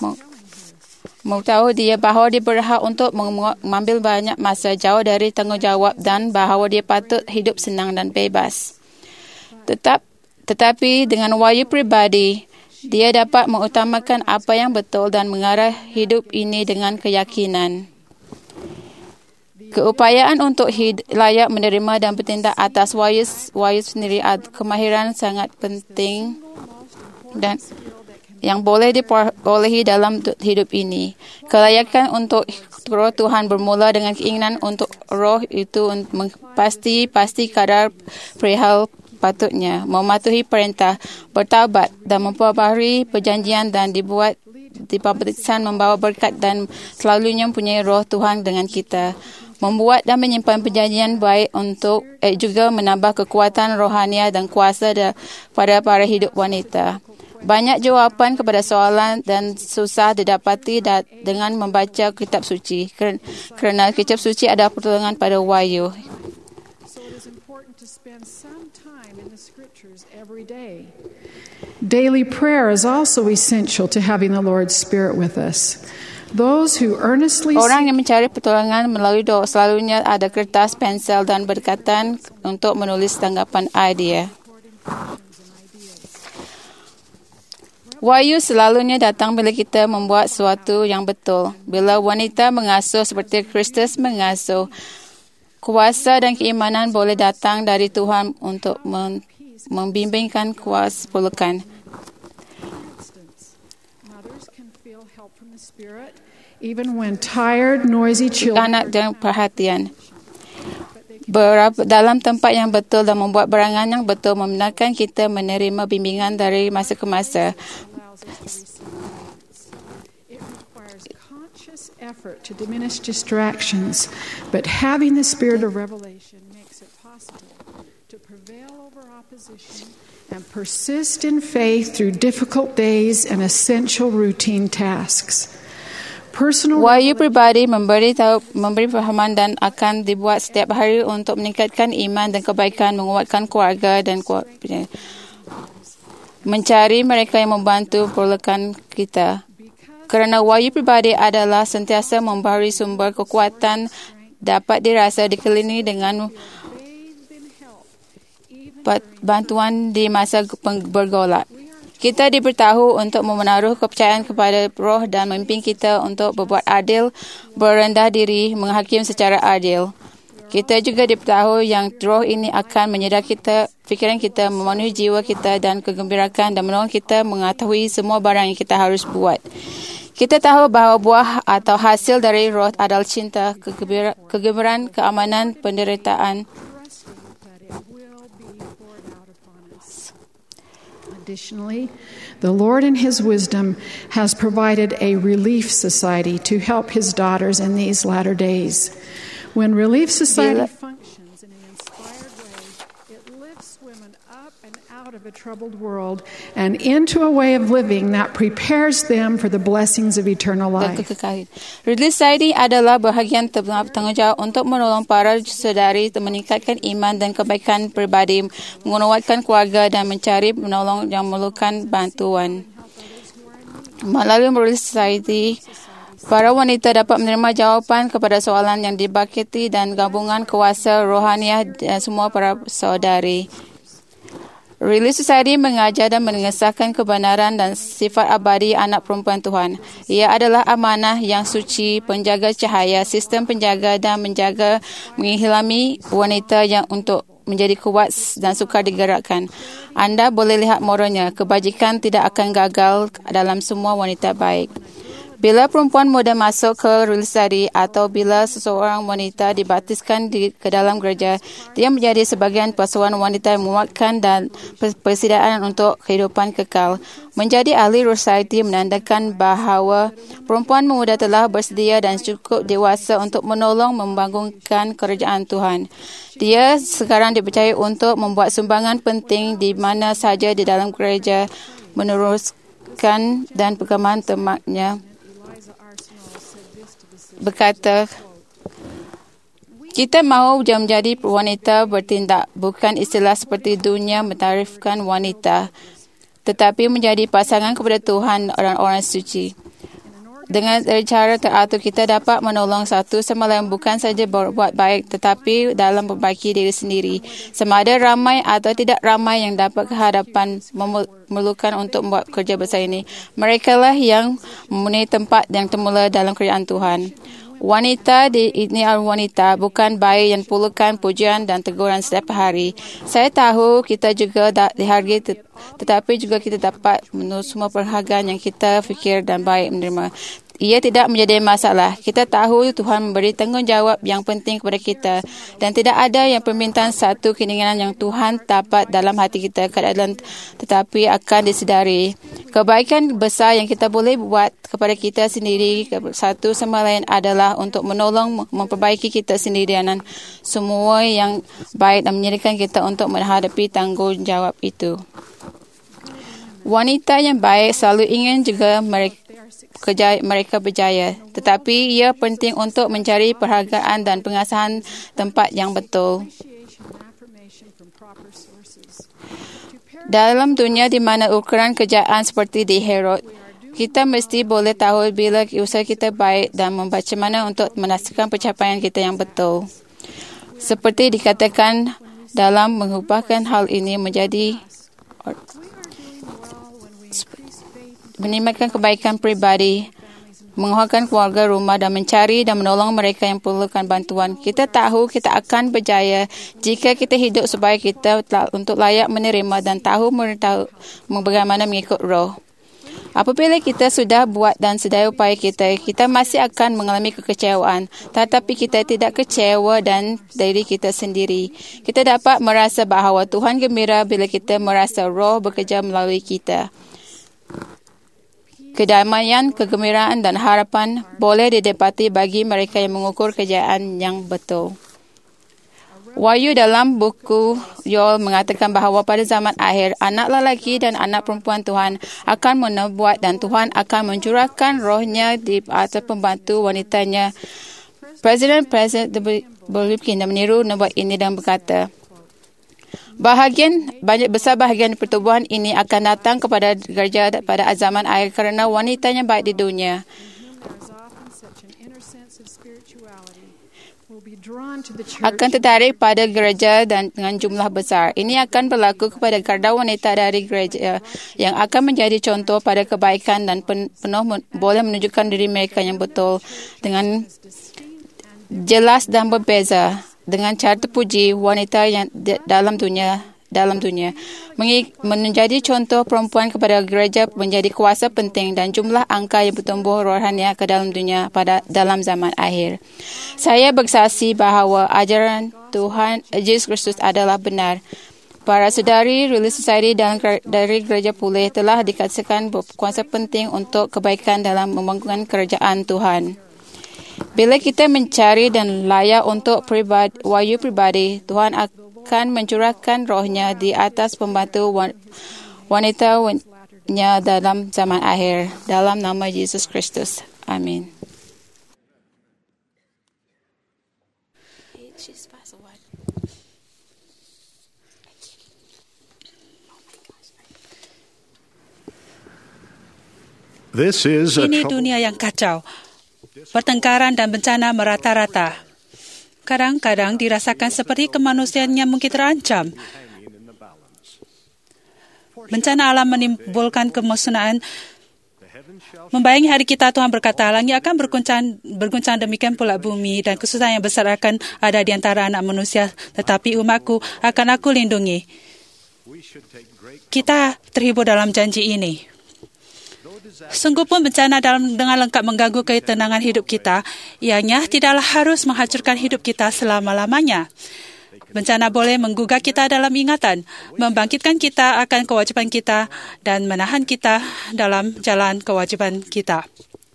Mengetahui dia bahawa dia berhak untuk mengambil banyak masa jauh dari tanggungjawab dan bahawa dia patut hidup senang dan bebas. Tetap, tetapi dengan wahyu pribadi, dia dapat mengutamakan apa yang betul dan mengarah hidup ini dengan keyakinan. Keupayaan untuk hid- layak menerima dan bertindak atas wahyu, wahyu sendiri kemahiran sangat penting dan yang boleh diperolehi dalam hidup ini. Kelayakan untuk roh Tuhan bermula dengan keinginan untuk roh itu pasti pasti kadar perihal patutnya mematuhi perintah, bertaubat dan memperbaharui perjanjian dan dibuat dibaptisan membawa berkat dan selalunya mempunyai roh Tuhan dengan kita. Membuat dan menyimpan perjanjian baik untuk eh, juga menambah kekuatan rohania dan kuasa pada para hidup wanita. Banyak jawapan kepada soalan dan susah didapati dengan membaca kitab suci kerana kitab suci adalah pertolongan pada wahyu. Daily prayer is also essential to having the Lord's Spirit with us. Those who earnestly Orang yang mencari pertolongan melalui doa selalunya ada kertas, pensel dan berdekatan untuk menulis tanggapan idea. Wahyu selalunya datang bila kita membuat sesuatu yang betul. Bila wanita mengasuh seperti Kristus mengasuh, kuasa dan keimanan boleh datang dari Tuhan untuk membimbingkan kuasa perlukan. even when tired, noisy children. Anak dan perhatian. Berapa dalam tempat yang betul dan membuat berangan yang betul membenarkan kita menerima bimbingan dari masa ke masa. It requires conscious effort to diminish distractions, but having the spirit of revelation makes it possible to prevail over opposition and persist in faith through difficult days and essential routine tasks. Personal Wahyu pribadi memberi tahu memberi fahaman dan akan dibuat setiap hari untuk meningkatkan iman dan kebaikan, menguatkan keluarga dan mencari mereka yang membantu perlukan kita. Kerana wahyu pribadi adalah sentiasa memberi sumber kekuatan dapat dirasa dikelilingi dengan bantuan di masa bergolak. Kita diberitahu untuk menaruh kepercayaan kepada roh dan memimpin kita untuk berbuat adil, berendah diri, menghakim secara adil. Kita juga diberitahu yang roh ini akan menyedar kita, fikiran kita, memenuhi jiwa kita dan kegembirakan dan menolong kita mengetahui semua barang yang kita harus buat. Kita tahu bahawa buah atau hasil dari roh adalah cinta, kegembiraan, keamanan, penderitaan. Additionally, the Lord in His wisdom has provided a relief society to help His daughters in these latter days. When Relief Society functions in an inspired way, it lifts women up and out of a troubled world and into a way of living that prepares them for the blessings of eternal life. Relief Society adalah bahagian tanggungjawab untuk menolong para saudari meningkatkan iman dan kebaikan pribadi, menguatkan keluarga dan mencari menolong yang memerlukan bantuan. Melalui Relief Society, para wanita dapat menerima jawapan kepada soalan yang dibangkiti dan gabungan kuasa rohaniah dan semua para saudari. Relief Society mengajar dan mengesahkan kebenaran dan sifat abadi anak perempuan Tuhan. Ia adalah amanah yang suci, penjaga cahaya, sistem penjaga dan menjaga menghilami wanita yang untuk menjadi kuat dan sukar digerakkan. Anda boleh lihat moralnya, kebajikan tidak akan gagal dalam semua wanita baik. Bila perempuan muda masuk ke Relief Society atau bila seseorang wanita dibaptiskan di, ke dalam gereja, dia menjadi sebagian pasukan wanita yang menguatkan dan persediaan untuk kehidupan kekal. Menjadi ahli Relief Society menandakan bahawa perempuan muda telah bersedia dan cukup dewasa untuk menolong membangunkan kerajaan Tuhan. Dia sekarang dipercayai untuk membuat sumbangan penting di mana sahaja di dalam gereja, meneruskan dan perkembangan temaknya. Berkata, kita mahu menjadi wanita bertindak, bukan istilah seperti dunia mentarifkan wanita, tetapi menjadi pasangan kepada Tuhan orang-orang suci. Dengan cara teratur, kita dapat menolong satu sama lain bukan saja berbuat baik, tetapi dalam memperbaiki diri sendiri. Sama ada ramai atau tidak ramai yang dapat kehadapan memerlukan untuk membuat kerja besar ini. Merekalah yang mempunyai tempat yang termula dalam kerajaan Tuhan. Wanita di, ini adalah wanita, bukan bayi yang perlukan pujian dan teguran setiap hari. Saya tahu kita juga dihargai, tetapi juga kita dapat menurut semua penghargaan yang kita fikir dan baik menerima. Ia tidak menjadi masalah. Kita tahu Tuhan memberi tanggungjawab yang penting kepada kita dan tidak ada yang permintaan satu keinginan yang Tuhan dapat dalam hati kita keadaan tetapi akan disedari. Kebaikan besar yang kita boleh buat kepada kita sendiri satu sama lain adalah untuk menolong memperbaiki kita sendiri dan semua yang baik dan menyediakan kita untuk menghadapi tanggungjawab itu. Wanita yang baik selalu ingin juga mereka Kerja, mereka berjaya, tetapi ia penting untuk mencari penghargaan dan pengasahan tempat yang betul. Dalam dunia di mana ukuran kejayaan seperti di Herod, kita mesti boleh tahu bila usaha kita baik dan membaca mana untuk memastikan pencapaian kita yang betul. Seperti dikatakan dalam mengubahkan hal ini menjadi menimbulkan kebaikan pribadi, menguatkan keluarga rumah dan mencari dan menolong mereka yang perlukan bantuan. Kita tahu kita akan berjaya jika kita hidup supaya kita untuk layak menerima dan tahu bagaimana mengikut roh. Apabila kita sudah buat dan sedaya upaya kita, kita masih akan mengalami kekecewaan. Tetapi kita tidak kecewa dan diri kita sendiri. Kita dapat merasa bahawa Tuhan gembira bila kita merasa Roh bekerja melalui kita. Kedamaian, kegembiraan dan harapan boleh didapati bagi mereka yang mengukur kejayaan yang betul. Wahyu dalam buku Yoel mengatakan bahawa pada zaman akhir, anak lelaki dan anak perempuan Tuhan akan menubuat dan Tuhan akan mencurahkan rohnya di atas pembantu wanitanya. Presiden-presiden berlimpah meniru nubuat ini dan berkata, Bahagian, banyak besar bahagian pertubuhan ini akan datang kepada gereja pada zaman akhir kerana wanitanya baik di dunia. Akan tertarik pada gereja dan dengan jumlah besar. Ini akan berlaku kepada garda wanita dari gereja yang akan menjadi contoh pada kebaikan dan penuh boleh menunjukkan diri mereka yang betul dengan jelas dan berbeza dengan cara terpuji wanita yang dalam dunia dalam dunia menjadi contoh perempuan kepada gereja menjadi kuasa penting dan jumlah angka yang bertumbuh rohania ke dalam dunia pada dalam zaman akhir. Saya bersaksi bahawa ajaran Tuhan Yesus Kristus adalah benar. Para saudari Relief Society dan dari gereja pulih telah dikatakan berkuasa penting untuk kebaikan dalam membangun kerajaan Tuhan. Bila kita mencari dan layak untuk pribadi, wahyu pribadi, Tuhan akan mencurahkan rohnya di atas pembantu wanitanya dalam zaman akhir. Dalam nama Yesus Kristus. Amin. This is a Ini dunia yang kacau. Pertengkaran dan bencana merata-rata. Kadang-kadang dirasakan seperti kemanusiaan yang mungkin terancam. Bencana alam menimbulkan kemusnahan. Membayangi hari kita, Tuhan berkata, langit akan berguncang, berguncang demikian pula bumi dan kesusahan yang besar akan ada di antara anak manusia. Tetapi umatku akan aku lindungi. Kita terhibur dalam janji ini. Sungguh pun bencana dalam dengan lengkap mengganggu ketenangan hidup kita, ianya tidaklah harus menghancurkan hidup kita selama-lamanya. Bencana boleh menggugah kita dalam ingatan, membangkitkan kita akan kewajiban kita dan menahan kita dalam jalan kewajiban kita.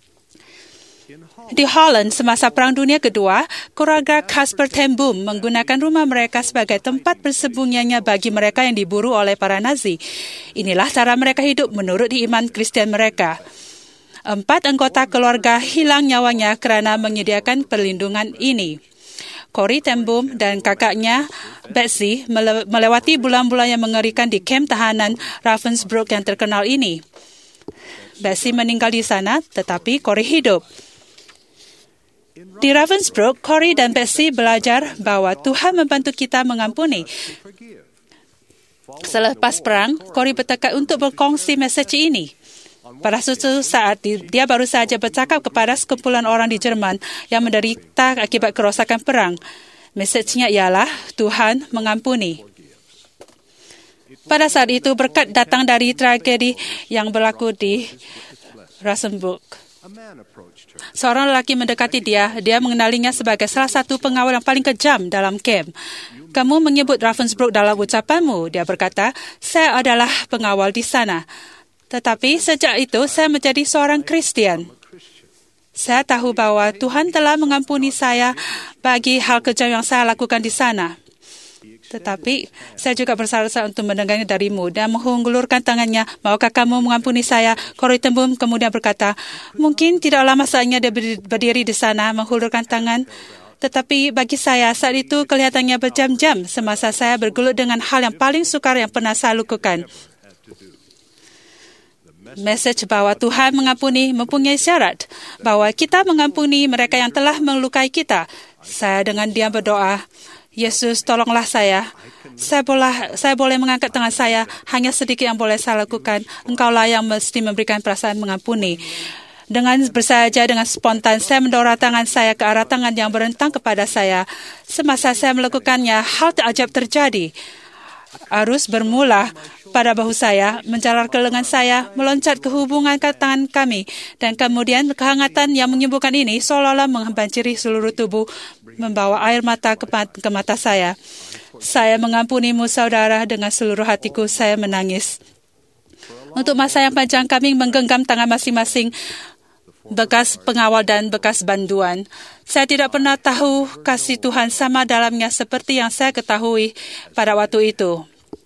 Di Holland, semasa Perang Dunia Kedua, keluarga Casper ten Boom menggunakan rumah mereka sebagai tempat bersembunyiannya bagi mereka yang diburu oleh para Nazi. Inilah cara mereka hidup menurut iman Kristian mereka. Empat anggota keluarga hilang nyawanya kerana menyediakan perlindungan ini. Corrie ten Boom dan kakaknya Betsy melewati bulan-bulan yang mengerikan di kamp tahanan Ravensbrück yang terkenal ini. Betsy meninggal di sana, tetapi Corrie hidup. Di Ravensbrück, Corrie dan Betsy belajar bahwa Tuhan membantu kita mengampuni. Selepas perang, Corrie bertekad untuk berkongsi mesej ini. Pada suatu saat, dia baru saja bercakap kepada sekumpulan orang di Jerman yang menderita akibat kerosakan perang. Mesejnya ialah, Tuhan mengampuni. Pada saat itu, berkat datang dari tragedi yang berlaku di Ravensbrück. Seorang lelaki mendekati dia. Dia mengenalinya sebagai salah satu pengawal yang paling kejam dalam kamp. Kamu menyebut Ravensbrück dalam ucapanmu. Dia berkata, saya adalah pengawal di sana. Tetapi sejak itu, saya menjadi seorang Kristian. Saya tahu bahwa Tuhan telah mengampuni saya bagi hal kejam yang saya lakukan di sana. Tetapi saya juga bersalah untuk mendengarnya darimu dan menghulurkan tangannya. Maukah kamu mengampuni saya? Corrie ten Boom kemudian berkata, mungkin tidak lama saatnya dia berdiri di sana menghulurkan tangan. Tetapi bagi saya saat itu kelihatannya berjam-jam semasa saya bergelut dengan hal yang paling sukar yang pernah saya lakukan. Mesej bahwa Tuhan mengampuni mempunyai syarat bahwa kita mengampuni mereka yang telah melukai kita. Saya dengan diam berdoa, Yesus, tolonglah saya. Saya boleh, saya boleh mengangkat tangan saya. Hanya sedikit yang boleh saya lakukan. Engkaulah yang mesti memberikan perasaan mengampuni. Dengan bersaja, dengan spontan, saya mendorong tangan saya ke arah tangan yang berentang kepada saya. Semasa saya melakukannya, hal takjub terjadi. Arus bermula pada bahu saya, menjalar ke lengan saya, meloncat ke hubungan tangan kami, dan kemudian kehangatan yang menyembuhkan ini seolah-olah membanjiri seluruh tubuh, membawa air mata ke, ke mata saya. Saya mengampunimu, saudara, dengan seluruh hatiku saya menangis. Untuk masa yang panjang kami menggenggam tangan masing-masing, bekas pengawal dan bekas banduan. Saya tidak pernah tahu kasih Tuhan sama dalamnya seperti yang saya ketahui pada waktu itu.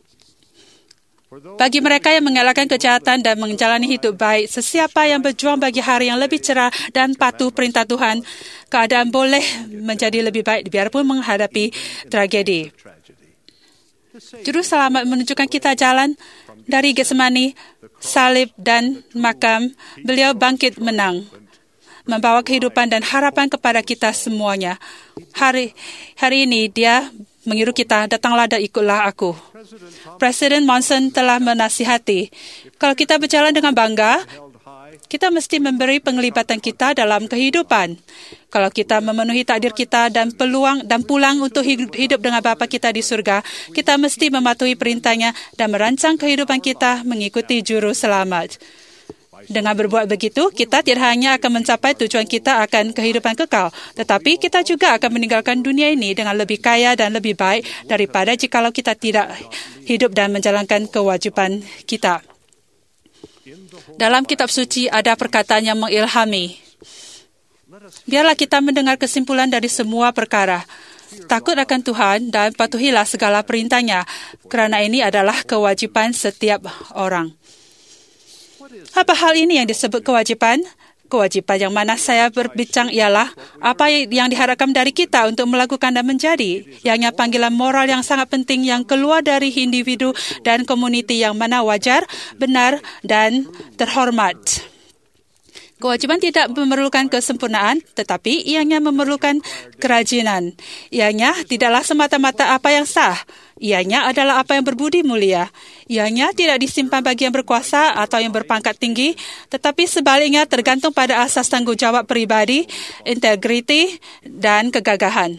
Bagi mereka yang mengelakkan kejahatan dan menjalani hidup baik, sesiapa yang berjuang bagi hari yang lebih cerah dan patuh perintah Tuhan, keadaan boleh menjadi lebih baik biarpun menghadapi tragedi. Juru selamat menunjukkan kita jalan dari Getsemani, salib dan makam. Beliau bangkit menang, membawa kehidupan dan harapan kepada kita semuanya. Hari hari ini dia menyuruh kita, datanglah dan ikutlah aku. Presiden Monson telah menasihati, kalau kita berjalan dengan bangga, kita mesti memberi penglibatan kita dalam kehidupan. Kalau kita memenuhi takdir kita dan peluang dan pulang untuk hidup dengan Bapa kita di surga, kita mesti mematuhi perintahnya dan merancang kehidupan kita mengikuti juru selamat. Dengan berbuat begitu, kita tidak hanya akan mencapai tujuan kita akan kehidupan kekal, tetapi kita juga akan meninggalkan dunia ini dengan lebih kaya dan lebih baik daripada jikalau kita tidak hidup dan menjalankan kewajiban kita. Dalam kitab suci ada perkataan yang mengilhami. Biarlah kita mendengar kesimpulan dari semua perkara. Takut akan Tuhan dan patuhilah segala perintahnya, kerana ini adalah kewajiban setiap orang. Apa hal ini yang disebut kewajiban? Kewajiban yang mana saya berbincang ialah apa yang diharapkan dari kita untuk melakukan dan menjadi. Ianya panggilan moral yang sangat penting yang keluar dari individu dan komuniti yang mana wajar, benar dan terhormat. Kewajiban tidak memerlukan kesempurnaan, tetapi ianya memerlukan kerajinan. Ianya tidaklah semata-mata apa yang sah. Ianya adalah apa yang berbudi mulia. Ianya tidak disimpan bagi yang berkuasa atau yang berpangkat tinggi, tetapi sebaliknya tergantung pada asas tanggungjawab pribadi, integriti, dan kegagahan.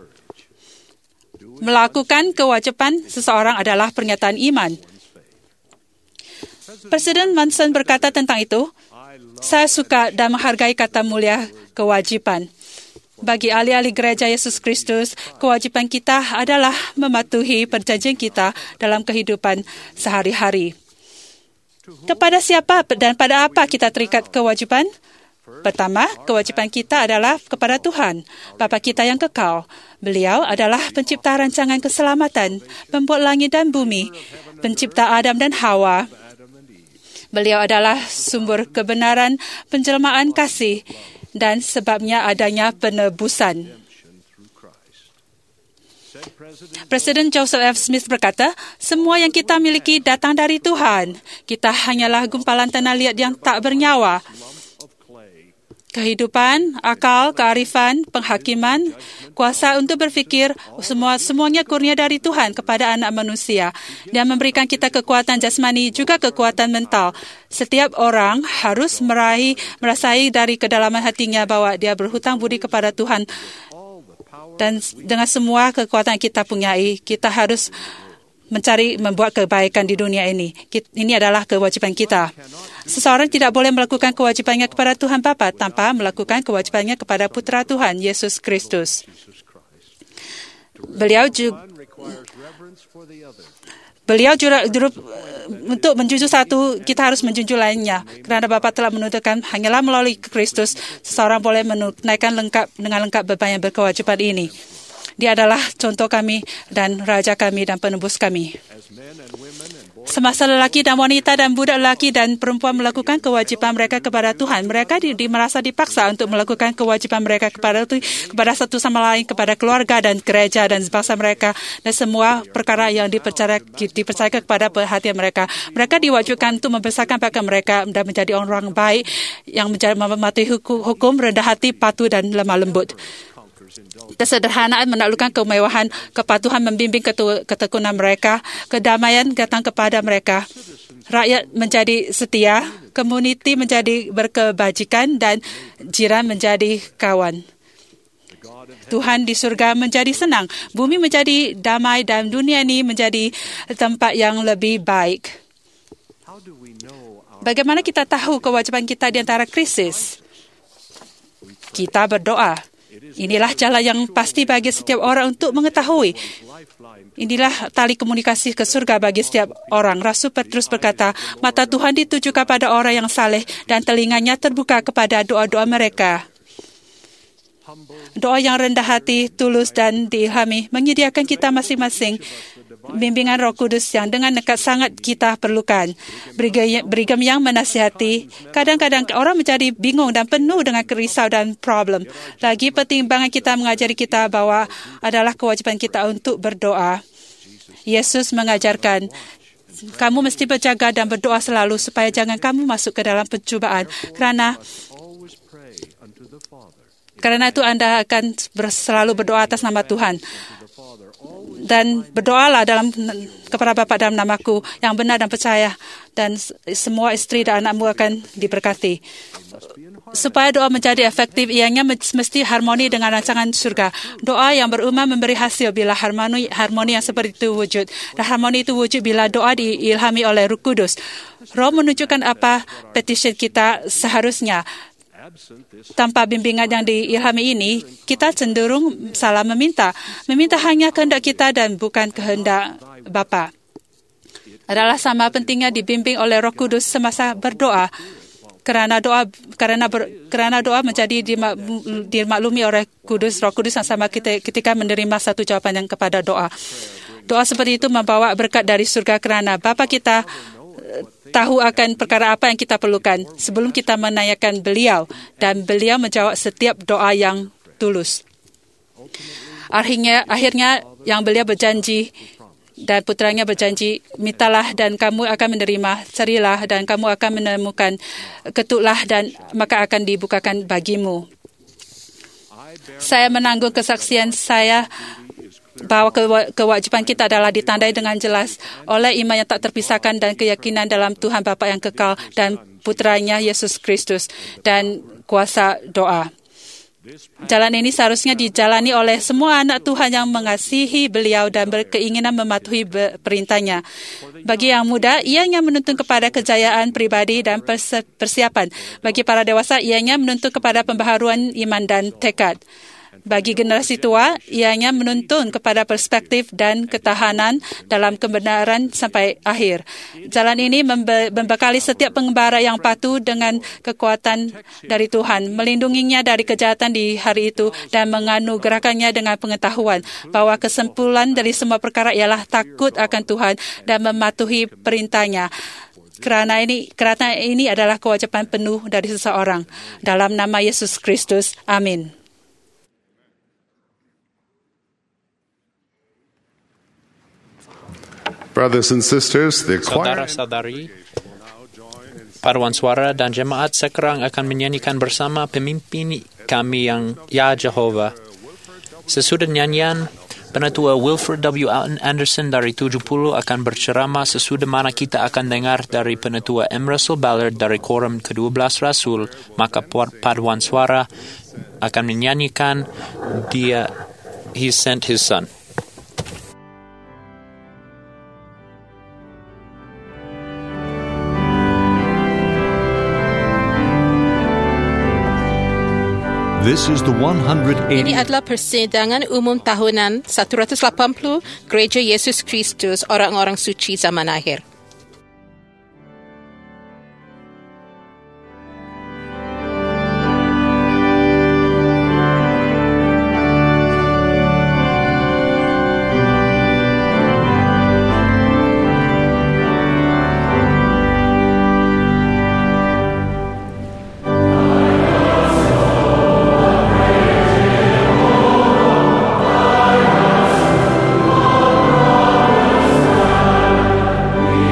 Melakukan kewajiban seseorang adalah pernyataan iman. Presiden Monson berkata tentang itu, saya suka dan menghargai kata mulia kewajiban. Bagi ahli-ahli gereja Yesus Kristus, kewajiban kita adalah mematuhi perjanjian kita dalam kehidupan sehari-hari. Kepada siapa dan pada apa kita terikat kewajiban? Pertama, kewajiban kita adalah kepada Tuhan, Bapa kita yang kekal. Beliau adalah pencipta rancangan keselamatan, pembuat langit dan bumi, pencipta Adam dan Hawa. Beliau adalah sumber kebenaran, penjelmaan kasih, dan sebabnya adanya penebusan. Presiden Joseph F. Smith berkata, semua yang kita miliki datang dari Tuhan. Kita hanyalah gumpalan tanah liat yang tak bernyawa. Kehidupan, akal, kearifan, penghakiman, kuasa untuk berfikir, semua semuanya kurnia dari Tuhan kepada anak manusia. Dia memberikan kita kekuatan jasmani, juga kekuatan mental. Setiap orang harus meraih, merasai dari kedalaman hatinya bahwa dia berhutang budi kepada Tuhan. Dan dengan semua kekuatan yang kita punyai, kita harus mencari membuat kebaikan di dunia ini. Ini adalah kewajiban kita. Seseorang tidak boleh melakukan kewajibannya kepada Tuhan Bapa tanpa melakukan kewajibannya kepada Putra Tuhan, Yesus Kristus. Beliau juga Beliau juru, juru, untuk menjunjung satu, kita harus menjunjung lainnya. Kerana Bapa telah menuntutkan hanyalah melalui Kristus, seseorang boleh menunaikan lengkap dengan lengkap beban yang berkewajiban ini. Dia adalah contoh kami dan Raja kami dan penebus kami. Semasa lelaki dan wanita dan budak lelaki dan perempuan melakukan kewajiban mereka kepada Tuhan, mereka di, di, merasa dipaksa untuk melakukan kewajiban mereka kepada kepada satu sama lain, kepada keluarga dan gereja dan bangsa mereka, dan semua perkara yang dipercaya, dipercayakan kepada perhatian mereka. Mereka diwajibkan untuk membesarkan bakat mereka dan menjadi orang baik yang menjadi, mematuhi hukum, hukum, rendah hati, patuh dan lemah lembut. Kesederhanaan menaklukkan kemewahan, kepatuhan membimbing ketekunan mereka, kedamaian datang kepada mereka, rakyat menjadi setia, komuniti menjadi berkebajikan, dan jiran menjadi kawan. Tuhan di surga menjadi senang. Bumi menjadi damai dan dunia ini menjadi tempat yang lebih baik. Bagaimana kita tahu kewajiban kita di antara krisis? Kita berdoa. Inilah jalan yang pasti bagi setiap orang untuk mengetahui. Inilah tali komunikasi ke surga bagi setiap orang. Rasul Petrus berkata, mata Tuhan dituju kepada orang yang saleh dan telinganya terbuka kepada doa-doa mereka. Doa yang rendah hati, tulus dan diilhami menyediakan kita masing-masing bimbingan Roh Kudus yang dengan dekat sangat kita perlukan. Brigham yang menasihati, kadang-kadang orang menjadi bingung dan penuh dengan kerisau dan problem. Lagi pertimbangan kita mengajari kita bahwa adalah kewajiban kita untuk berdoa. Yesus mengajarkan, kamu mesti berjaga dan berdoa selalu supaya jangan kamu masuk ke dalam pencubaan. Kerana Karena itu Anda akan selalu berdoa atas nama Tuhan. Dan berdoalah dalam kepada Bapa dalam namaku yang benar dan percaya, dan semua istri dan anakmu akan diberkati. Supaya doa menjadi efektif, ianya mesti harmoni dengan rancangan surga. Doa yang berumah memberi hasil bila harmoni, harmoni yang seperti itu wujud. Dan harmoni itu wujud bila doa diilhami oleh Roh Kudus. Roh menunjukkan apa petition kita seharusnya. Tanpa bimbingan yang diilhami ini, kita cenderung salah meminta. Meminta hanya kehendak kita dan bukan kehendak Bapa. Adalah sama pentingnya dibimbing oleh Roh Kudus semasa berdoa. Kerana doa kerana ber, kerana doa menjadi dimaklumi oleh Kudus, Roh Kudus yang sama kita ketika menerima satu jawaban yang kepada doa. Doa seperti itu membawa berkat dari surga kerana Bapa kita tahu akan perkara apa yang kita perlukan sebelum kita menanyakan beliau, dan beliau menjawab setiap doa yang tulus. Akhirnya, akhirnya yang beliau berjanji dan putranya berjanji, mintalah dan kamu akan menerima, carilah dan kamu akan menemukan, ketuklah dan maka akan dibukakan bagimu. Saya menanggung kesaksian saya bahwa kewajiban kita adalah ditandai dengan jelas oleh iman yang tak terpisahkan dan keyakinan dalam Tuhan Bapa yang kekal dan putranya Yesus Kristus dan kuasa doa. Jalan ini seharusnya dijalani oleh semua anak Tuhan yang mengasihi beliau dan berkeinginan mematuhi perintahnya. Bagi yang muda, ianya menuntun kepada kejayaan pribadi dan persiapan. Bagi para dewasa, ianya menuntun kepada pembaharuan iman dan tekad. Bagi generasi tua, ianya menuntun kepada perspektif dan ketahanan dalam kebenaran sampai akhir. Jalan ini membekali setiap pengembara yang patuh dengan kekuatan dari Tuhan, melindunginya dari kejahatan di hari itu dan menganugerahkannya dengan pengetahuan bahwa kesimpulan dari semua perkara ialah takut akan Tuhan dan mematuhi perintahnya. Kerana ini, kerana ini adalah kewajiban penuh dari seseorang. Dalam nama Yesus Kristus, amin. Brothers and sisters, the choir Saudara-saudari, paduan suara dan jemaat sekarang akan menyanyikan bersama pemimpin kami yang Ya Jehovah. Sesudah nyanyian, Penatua Wilfred W. Anderson dari tujuh puluh akan berceramah, sesudah mana kita akan dengar dari Penatua M. Russell Ballard dari Quorum kedua belas Rasul, maka paduan suara akan menyanyikan Dia He Sent His Son. This is the one hundred eighty. Ini adalah persidangan umum tahunan seratus lapan puluh Gereja Yesus Kristus Orang-orang Suci Zaman Akhir. We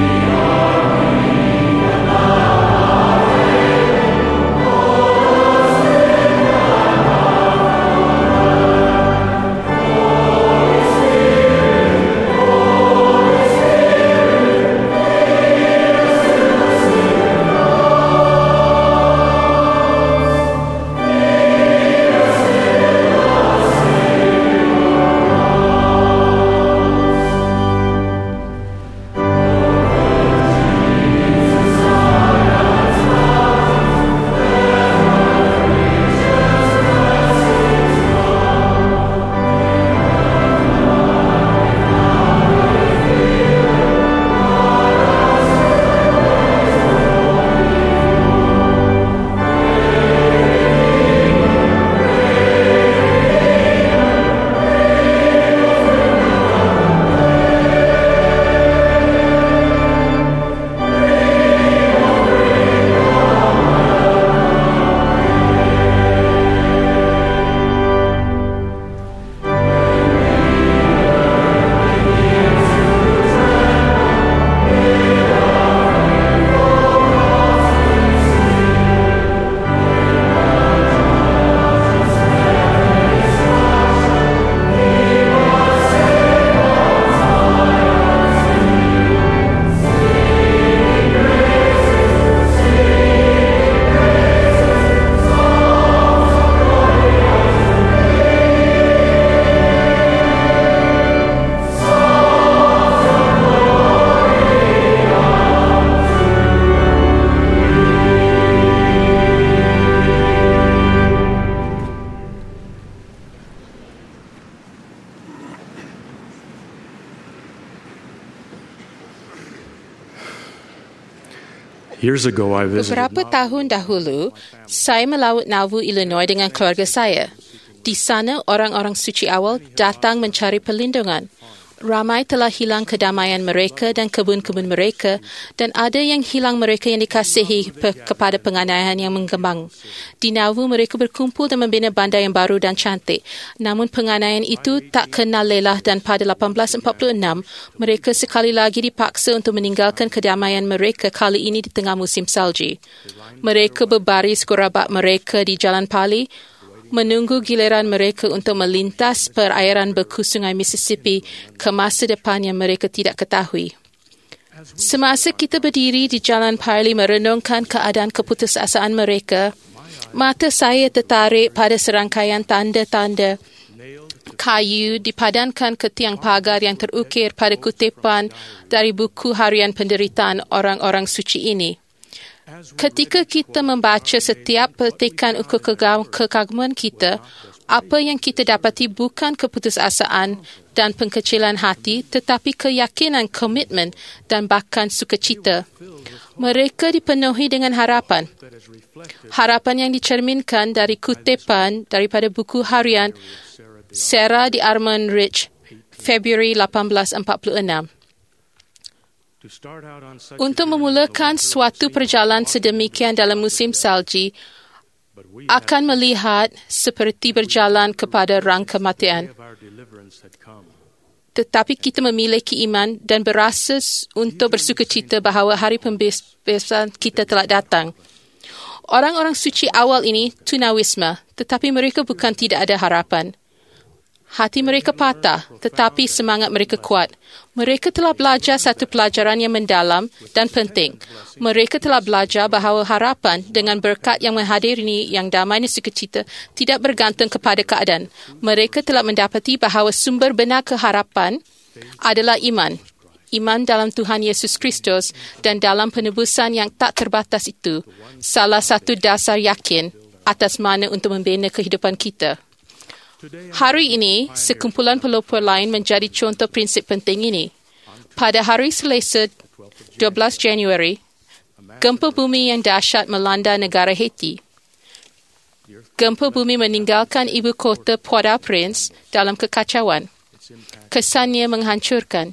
Years ago, I visited Beberapa tahun dahulu, saya melawat Nauvoo, Illinois dengan keluarga saya. Di sana, orang-orang suci awal datang mencari perlindungan. Ramai telah hilang kedamaian mereka dan kebun-kebun mereka, dan ada yang hilang mereka yang dikasihi pe- kepada penganiayaan yang menggembang. Di Nauvoo, mereka berkumpul dan membina bandar yang baru dan cantik. Namun penganiayaan itu tak kenal lelah dan pada lapan belas empat puluh enam, mereka sekali lagi dipaksa untuk meninggalkan kedamaian mereka kali ini di tengah musim salji. Mereka berbaris gerabak mereka di Jalan Pali, menunggu giliran mereka untuk melintas perairan beku Sungai Mississippi ke masa depan yang mereka tidak ketahui. Semasa kita berdiri di Jalan Parley merenungkan keadaan keputusasaan mereka, mata saya tertarik pada serangkaian tanda-tanda kayu dipadankan ke tiang pagar yang terukir pada kutipan dari buku harian penderitaan orang-orang suci ini. Ketika kita membaca setiap petikan ukur kekaguman kita, apa yang kita dapati bukan keputusasaan dan pengkecilan hati, tetapi keyakinan, komitmen dan bahkan sukacita. Mereka dipenuhi dengan harapan. Harapan yang dicerminkan dari kutipan daripada buku harian Sarah di Armand Ridge, Februari lapan belas empat puluh enam. Untuk memulakan suatu perjalanan sedemikian dalam musim salji, akan melihat seperti berjalan kepada rang kematian. Tetapi kita memiliki iman dan berasa untuk bersukacita bahawa hari pembebasan kita telah datang. Orang-orang suci awal ini tunawisma, tetapi mereka bukan tidak ada harapan. Hati mereka patah, tetapi semangat mereka kuat. Mereka telah belajar satu pelajaran yang mendalam dan penting. Mereka telah belajar bahawa harapan dengan berkat yang menghadir ini, yang damai dan sukacita, tidak bergantung kepada keadaan. Mereka telah mendapati bahawa sumber benar keharapan adalah iman. Iman dalam Tuhan Yesus Kristus dan dalam penebusan yang tak terbatas itu, salah satu dasar yakin atas mana untuk membina kehidupan kita. Hari ini, sekumpulan pelopor lain menjadi contoh prinsip penting ini. Pada hari Selasa, dua belas Januari, gempa bumi yang dahsyat melanda negara Haiti. Gempa bumi meninggalkan ibu kota Port-au-Prince dalam kekacauan. Kesannya menghancurkan.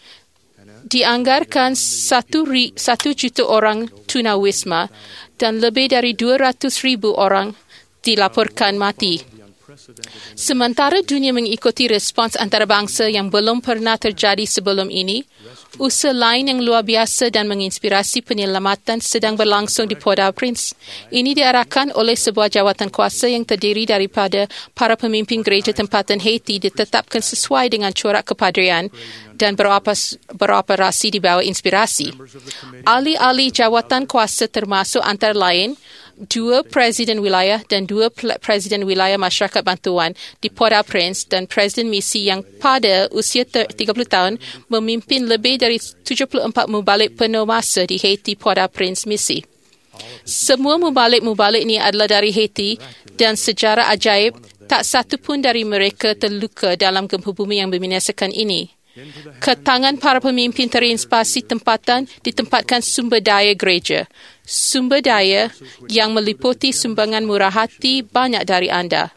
Dianggarkan satu, ri, satu juta orang tunawisma dan lebih dari dua ratus ribu orang dilaporkan mati. Sementara dunia mengikuti respons antarabangsa yang belum pernah terjadi sebelum ini, usaha lain yang luar biasa dan menginspirasi penyelamatan sedang berlangsung di Port-au-Prince. Ini diarahkan oleh sebuah jawatan kuasa yang terdiri daripada para pemimpin gereja tempatan Haiti ditetapkan sesuai dengan corak kepadrian dan beroperasi di bawah inspirasi. Ahli-ahli jawatan kuasa termasuk antara lain dua presiden wilayah dan dua presiden wilayah masyarakat bantuan di Port-au-Prince dan presiden misi yang pada usia tiga puluh tahun memimpin lebih dari tujuh puluh empat mubalik penuh masa di Haiti Port-au-Prince misi. Semua mubalik-mubalik ini adalah dari Haiti dan secara ajaib tak satu pun dari mereka terluka dalam gempa bumi yang membinasakan ini. Ke tangan para pemimpin terinspirasi tempatan ditempatkan sumber daya gereja. Sumber daya yang meliputi sumbangan murah hati banyak dari anda.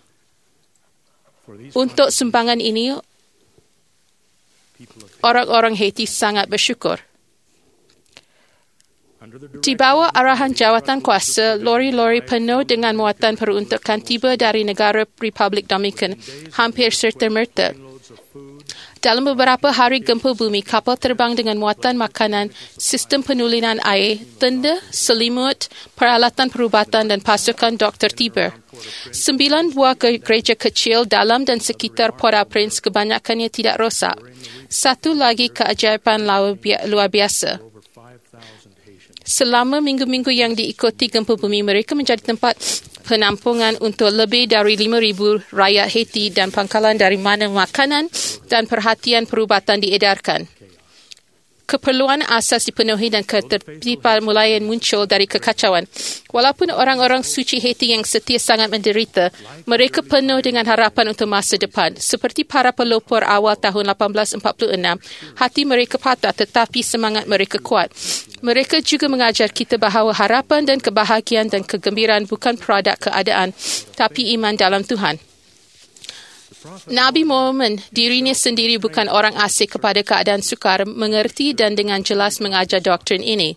Untuk sumbangan ini, orang-orang Haiti sangat bersyukur. Di bawah arahan jawatan kuasa, lori-lori penuh dengan muatan peruntukan tiba dari negara Republik Dominikan hampir serta-merta. Dalam beberapa hari gempa bumi, kapal terbang dengan muatan makanan, sistem penulinan air, tenda, selimut, peralatan perubatan dan pasukan doktor tiba. Sembilan buah gereja kecil dalam dan sekitar Port-au-Prince kebanyakannya tidak rosak. Satu lagi keajaiban luar biasa. Selama minggu-minggu yang diikuti gempa bumi, mereka menjadi tempat penampungan untuk lebih dari lima ribu rakyat Haiti dan pangkalan dari mana makanan dan perhatian perubatan diedarkan. Keperluan asas dipenuhi dan ketertiban mulai muncul dari kekacauan. Walaupun orang-orang suci Haiti yang setia sangat menderita, mereka penuh dengan harapan untuk masa depan. Seperti para pelopor awal tahun lapan belas empat puluh enam, hati mereka patah tetapi semangat mereka kuat. Mereka juga mengajar kita bahawa harapan dan kebahagiaan dan kegembiraan bukan produk keadaan, tapi iman dalam Tuhan. Nabi Muhammad dirinya sendiri bukan orang asing kepada keadaan sukar, mengerti dan dengan jelas mengajar doktrin ini.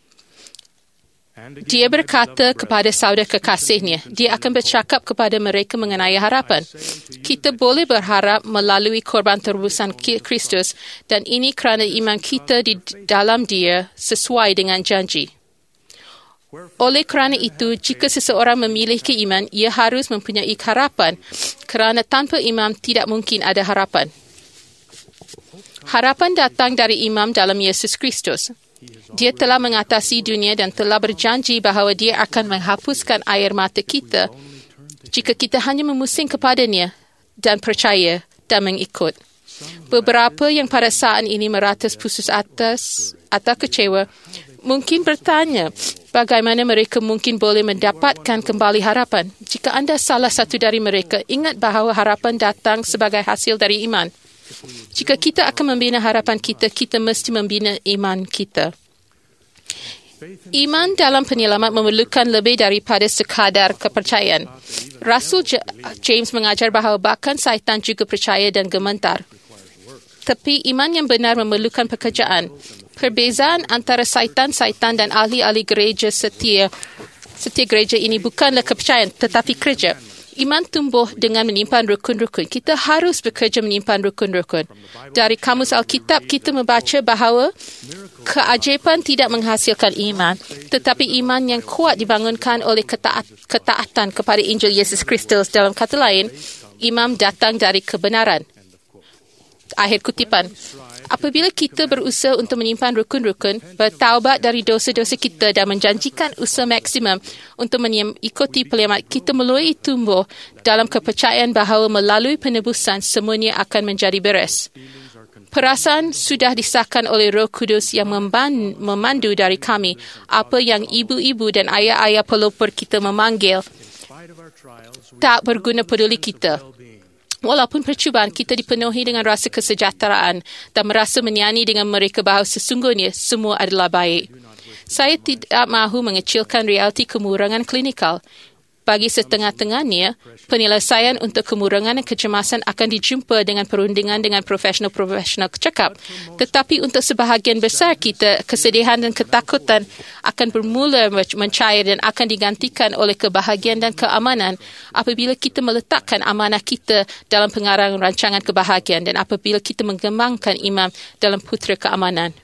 Dia berkata kepada saudara kekasihnya, dia akan bercakap kepada mereka mengenai harapan. Kita boleh berharap melalui korban terubusan Kristus dan ini kerana iman kita di dalam dia sesuai dengan janji. Oleh kerana itu, jika seseorang memiliki iman, ia harus mempunyai harapan kerana tanpa iman tidak mungkin ada harapan. Harapan datang dari iman dalam Yesus Kristus. Dia telah mengatasi dunia dan telah berjanji bahawa dia akan menghapuskan air mata kita jika kita hanya memusing kepadanya dan percaya dan mengikut. Beberapa yang pada saat ini meratus putus atas atau kecewa mungkin bertanya bagaimana mereka mungkin boleh mendapatkan kembali harapan. Jika anda salah satu dari mereka, ingat bahawa harapan datang sebagai hasil dari iman. Jika kita akan membina harapan kita, kita mesti membina iman kita. Iman dalam penyelamat memerlukan lebih daripada sekadar kepercayaan. Rasul James mengajar bahawa bahkan syaitan juga percaya dan gemetar. Tapi iman yang benar memerlukan pekerjaan. Perbezaan antara syaitan-syaitan dan ahli-ahli gereja setia setia gereja ini bukanlah kepercayaan tetapi kerja. Iman tumbuh dengan menyimpan rukun-rukun. Kita harus bekerja menyimpan rukun-rukun. Dari kamus Alkitab kita membaca bahawa keajaiban tidak menghasilkan iman, tetapi iman yang kuat dibangunkan oleh ketaat, ketaatan kepada Injil Yesus Kristus. Dalam kata lain, iman datang dari kebenaran. Akhir kutipan. Apabila kita berusaha untuk menyimpan rukun-rukun, bertaubat dari dosa-dosa kita dan menjanjikan usaha maksimum untuk mengikuti penyelamat, kita melalui tumbuh dalam kepercayaan bahawa melalui penebusan semuanya akan menjadi beres. Perasaan sudah disahkan oleh Roh Kudus yang memban, memandu dari kami apa yang ibu-ibu dan ayah-ayah pelopor kita memanggil tak berguna peduli kita. Walaupun percubaan, kita dipenuhi dengan rasa kesejahteraan dan merasa menyanyi dengan mereka bahawa sesungguhnya semua adalah baik. Saya tidak mahu mengecilkan realiti kemurangan klinikal. Bagi setengah-tengahnya, penyelesaian untuk kemurangan dan kecemasan akan dijumpa dengan perundingan dengan profesional-profesional cekap. Tetapi untuk sebahagian besar kita, kesedihan dan ketakutan akan bermula mencair dan akan digantikan oleh kebahagiaan dan keamanan apabila kita meletakkan amanah kita dalam pengarang rancangan kebahagiaan dan apabila kita mengembangkan iman dalam putera keamanan.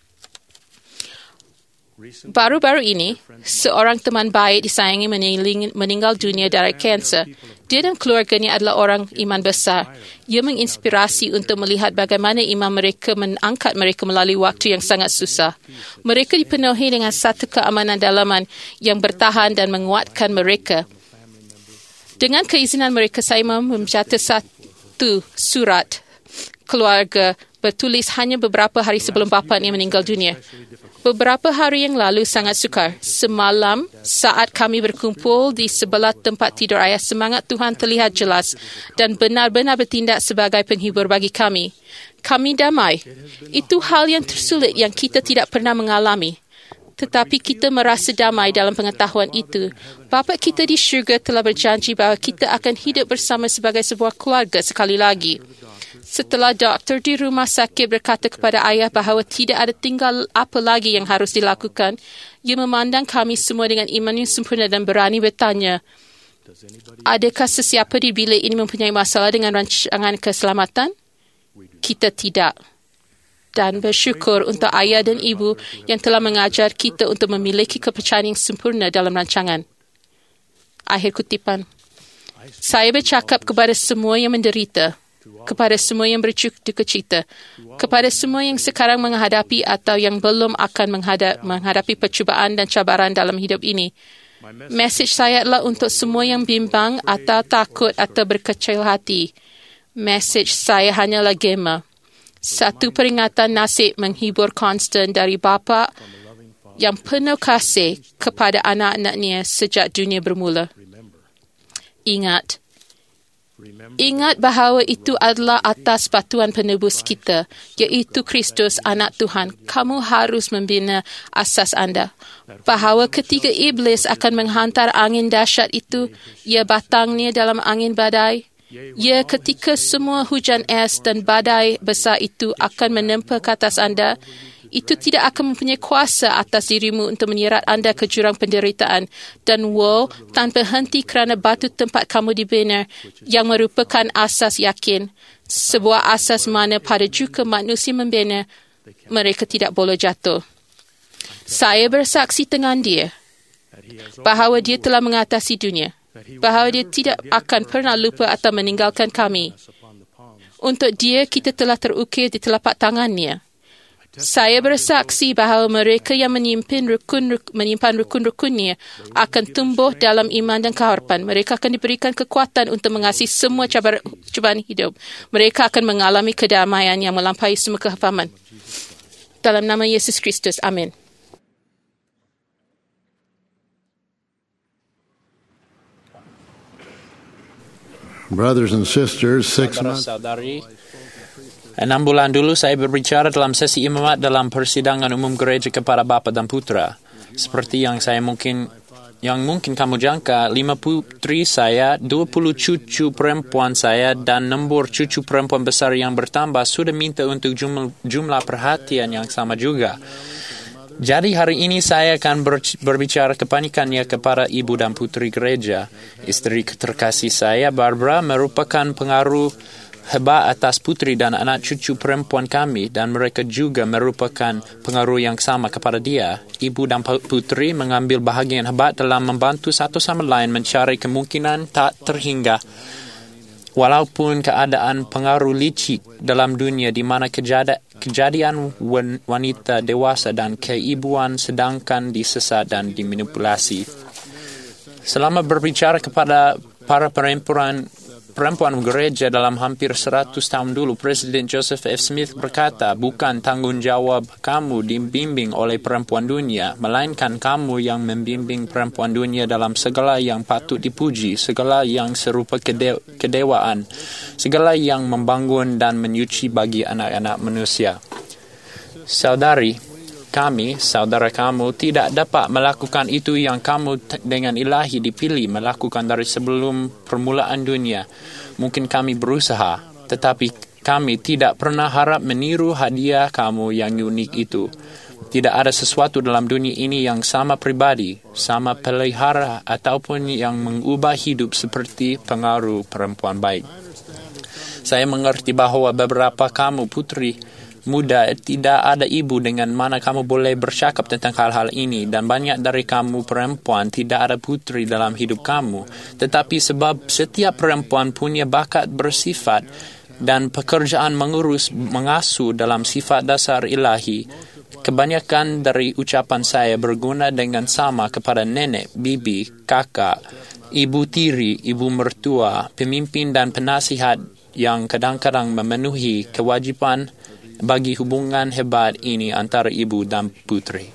Baru-baru ini, seorang teman baik disayangi meninggal dunia dari kanser. Dia dan keluarganya adalah orang iman besar. Ia menginspirasi untuk melihat bagaimana iman mereka mengangkat mereka melalui waktu yang sangat susah. Mereka dipenuhi dengan satu keamanan dalaman yang bertahan dan menguatkan mereka. Dengan keizinan mereka, saya mahu membaca satu surat keluarga bertulis hanya beberapa hari sebelum bapanya meninggal dunia. Beberapa hari yang lalu sangat sukar. Semalam saat kami berkumpul di sebelah tempat tidur ayah, semangat Tuhan terlihat jelas dan benar-benar bertindak sebagai penghibur bagi kami. Kami damai. Itu hal yang tersulit yang kita tidak pernah mengalami. Tetapi kita merasa damai dalam pengetahuan itu. Bapa kita di syurga telah berjanji bahawa kita akan hidup bersama sebagai sebuah keluarga sekali lagi. Setelah doktor di rumah sakit berkata kepada ayah bahawa tidak ada tinggal apa lagi yang harus dilakukan, ia memandang kami semua dengan iman yang sempurna dan berani bertanya, adakah sesiapa di bilik ini mempunyai masalah dengan rancangan keselamatan? Kita tidak. Dan bersyukur untuk ayah dan ibu yang telah mengajar kita untuk memiliki kepercayaan yang sempurna dalam rancangan. Akhir kutipan. Saya bercakap kepada semua yang menderita, kepada semua yang berduka cita, kepada semua yang sekarang menghadapi atau yang belum akan menghadap, menghadapi percubaan dan cabaran dalam hidup ini. Mesej saya adalah untuk semua yang bimbang atau takut atau berkecil hati. Mesej saya hanyalah gema. Satu peringatan nasib menghibur konstan dari Bapa yang penuh kasih kepada anak-anaknya sejak dunia bermula. Ingat, Ingat bahawa itu adalah atas batuan penebus kita, iaitu Kristus, Anak Tuhan. Kamu harus membina asas anda. Bahawa ketika iblis akan menghantar angin dahsyat itu, ia batangnya dalam angin badai. Ya, ketika semua hujan es dan badai besar itu akan menempa ke atas anda, itu tidak akan mempunyai kuasa atas dirimu untuk menyerat anda ke jurang penderitaan dan woe tanpa henti kerana batu tempat kamu dibina yang merupakan asas yakin, sebuah asas mana pada juga manusia membina, mereka tidak boleh jatuh. Saya bersaksi dengan dia bahawa dia telah mengatasi dunia, bahawa dia tidak akan pernah lupa atau meninggalkan kami. Untuk dia, kita telah terukir di telapak tangannya. Saya bersaksi bahawa mereka yang menyimpan rukun, menyimpan rukun-rukunnya akan tumbuh dalam iman dan keharapan. Mereka akan diberikan kekuatan untuk mengasihi semua cabar, cubaan hidup. Mereka akan mengalami kedamaian yang melampaui semua kefahaman. Dalam nama Yesus Kristus, amin. Brothers and sisters, six months. Saudara-saudari, enam bulan dulu saya berbicara dalam sesi imamat dalam persidangan umum gereja kepada Bapa dan Putra. Seperti yang saya mungkin, yang mungkin kamu jangka, lima putri saya, dua puluh cucu perempuan saya, dan nombor cucu perempuan besar yang bertambah sudah minta untuk jumlah, jumlah perhatian yang sama juga. Jadi hari ini saya akan ber, berbicara kepanikannya kepada ibu dan putri gereja. Istri terkasih saya, Barbara, merupakan pengaruh hebat atas putri dan anak cucu perempuan kami, dan mereka juga merupakan pengaruh yang sama kepada dia. Ibu dan putri mengambil bahagian hebat dalam membantu satu sama lain mencari kemungkinan tak terhingga. Walaupun keadaan pengaruh licik dalam dunia di mana kejada, kejadian wanita dewasa dan keibuan sedangkan disesat dan dimanipulasi. Selama berbicara kepada para perempuan perempuan gereja dalam hampir seratus tahun dulu, Presiden Joseph F. Smith berkata, bukan tanggungjawab kamu dibimbing oleh perempuan dunia, melainkan kamu yang membimbing perempuan dunia dalam segala yang patut dipuji, segala yang serupa kede- kedewaan, segala yang membangun dan menyuci bagi anak-anak manusia. Saudari, kami, saudara kamu, tidak dapat melakukan itu yang kamu dengan ilahi dipilih melakukan dari sebelum permulaan dunia. Mungkin kami berusaha, tetapi kami tidak pernah harap meniru hadiah kamu yang unik itu. Tidak ada sesuatu dalam dunia ini yang sama pribadi, sama pelihara, ataupun yang mengubah hidup seperti pengaruh perempuan baik. Saya mengerti bahawa beberapa kamu putri muda tidak ada ibu dengan mana kamu boleh bercakap tentang hal-hal ini, dan banyak dari kamu perempuan tidak ada putri dalam hidup kamu. Tetapi sebab setiap perempuan punya bakat bersifat dan pekerjaan mengurus mengasuh dalam sifat dasar ilahi, kebanyakan dari ucapan saya berguna dengan sama kepada nenek, bibi, kakak, ibu tiri, ibu mertua, pemimpin dan penasihat yang kadang-kadang memenuhi kewajipan bagi hubungan hebat ini antara ibu dan putri.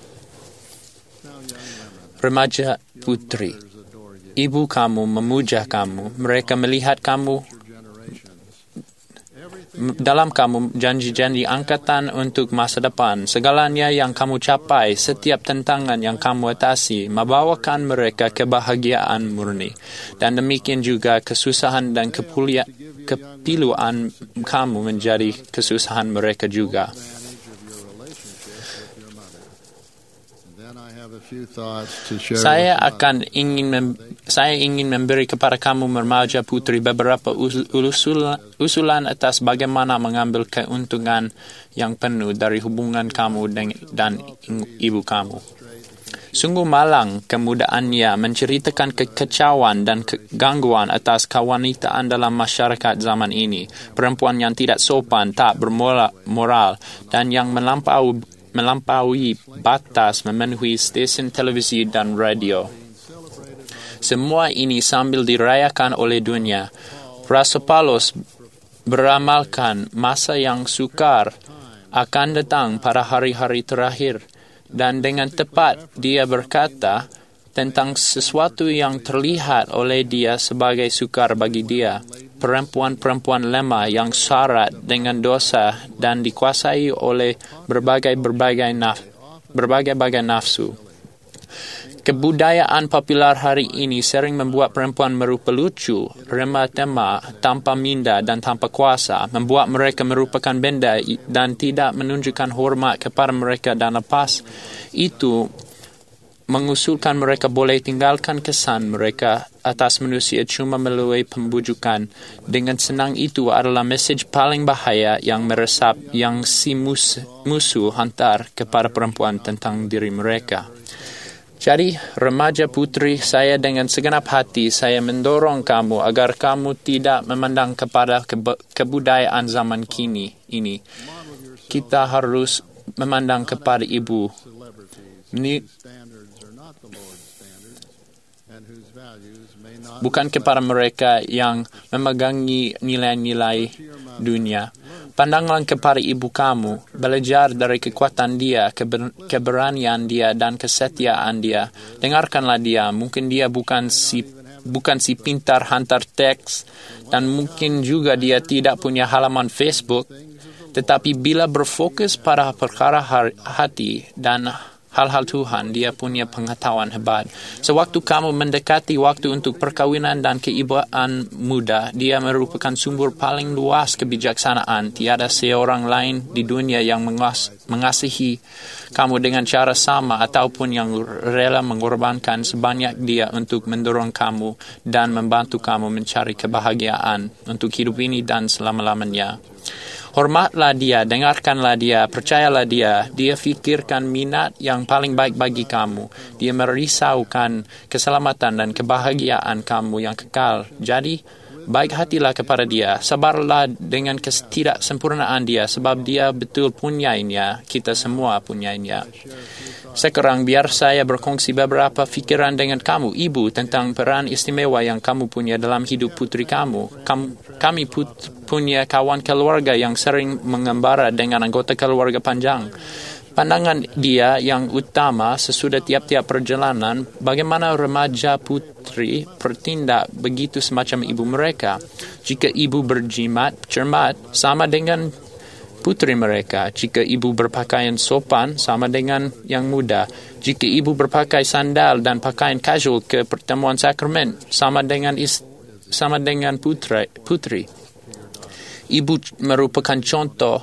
Remaja putri, ibu kamu memuja kamu, mereka melihat kamu dalam kamu janji-janji angkatan untuk masa depan. Segalanya yang kamu capai, setiap tantangan yang kamu atasi, membawakan mereka kebahagiaan murni. Dan demikian juga kesusahan dan kepulia, kepiluan kamu menjadi kesusahan mereka juga. Saya akan ingin mem- saya ingin memberi kepada kamu remaja putri beberapa usul, usulan atas bagaimana mengambil keuntungan yang penuh dari hubungan kamu dan ibu kamu. Sungguh malang kemudaannya menceritakan kekecauan dan kegangguan atas kewanitaan dalam masyarakat zaman ini. Perempuan yang tidak sopan, tak bermoral, dan yang melampaui melampaui batas memenuhi stesen televisi dan radio. Semua ini sambil dirayakan oleh dunia. Rasul Paulus beramalkan masa yang sukar akan datang pada hari-hari terakhir, dan dengan tepat dia berkata tentang sesuatu yang terlihat oleh dia sebagai sukar bagi dia. perempuan-perempuan lemah yang syarat dengan dosa dan dikuasai oleh berbagai-berbagai naf, berbagai-bagai nafsu. Kebudayaan popular hari ini sering membuat perempuan merupa lucu, remah temah, tanpa minda dan tanpa kuasa, membuat mereka merupakan benda dan tidak menunjukkan hormat kepada mereka, dan lepas itu mengusulkan mereka boleh tinggalkan kesan mereka atas manusia cuma melalui pembujukan. Dengan senang, itu adalah mesej paling bahaya yang meresap yang si mus- musuh hantar kepada perempuan tentang diri mereka. Jadi, remaja putri saya, dengan segenap hati saya mendorong kamu agar kamu tidak memandang kepada kebe- kebudayaan zaman kini ini. Kita harus memandang kepada ibu. Ini bukan kepada mereka yang memegangi nilai-nilai dunia. Pandanglah kepada ibu kamu, belajar dari kekuatan dia, keber- keberanian dia, dan kesetiaan dia. Dengarkanlah dia. Mungkin dia bukan si bukan si pintar hantar teks, dan mungkin juga dia tidak punya halaman Facebook. Tetapi bila berfokus pada perkara hati dan hal-hal Tuhan, dia punya pengetahuan hebat. Sewaktu kamu mendekati waktu untuk perkawinan dan keibuan muda, dia merupakan sumber paling luas kebijaksanaan. Tiada seorang lain di dunia yang mengas- mengasihi kamu dengan cara sama ataupun yang rela mengorbankan sebanyak dia untuk mendorong kamu dan membantu kamu mencari kebahagiaan untuk hidup ini dan selama-lamanya. Hormatlah dia, dengarkanlah dia, percayalah dia. Dia fikirkan minat yang paling baik bagi kamu. Dia merisaukan keselamatan dan kebahagiaan kamu yang kekal. Jadi, baik hatilah kepada dia. Sabarlah dengan ketidaksempurnaan dia, sebab dia betul punyainya. Kita semua punyainya. Sekarang biar saya berkongsi beberapa fikiran dengan kamu, ibu, tentang peran istimewa yang kamu punya dalam hidup putri kamu. Kamu kami put, punya kawan keluarga yang sering mengembara dengan anggota keluarga panjang. Pandangan dia yang utama sesudah tiap-tiap perjalanan, bagaimana remaja putri bertindak begitu semacam ibu mereka. Jika ibu berjimat, cermat, sama dengan putri mereka. Jika ibu berpakaian sopan, sama dengan yang muda. Jika ibu berpakai sandal dan pakaian casual ke pertemuan sakramen, sama dengan is, sama dengan putri, putri. Ibu merupakan contoh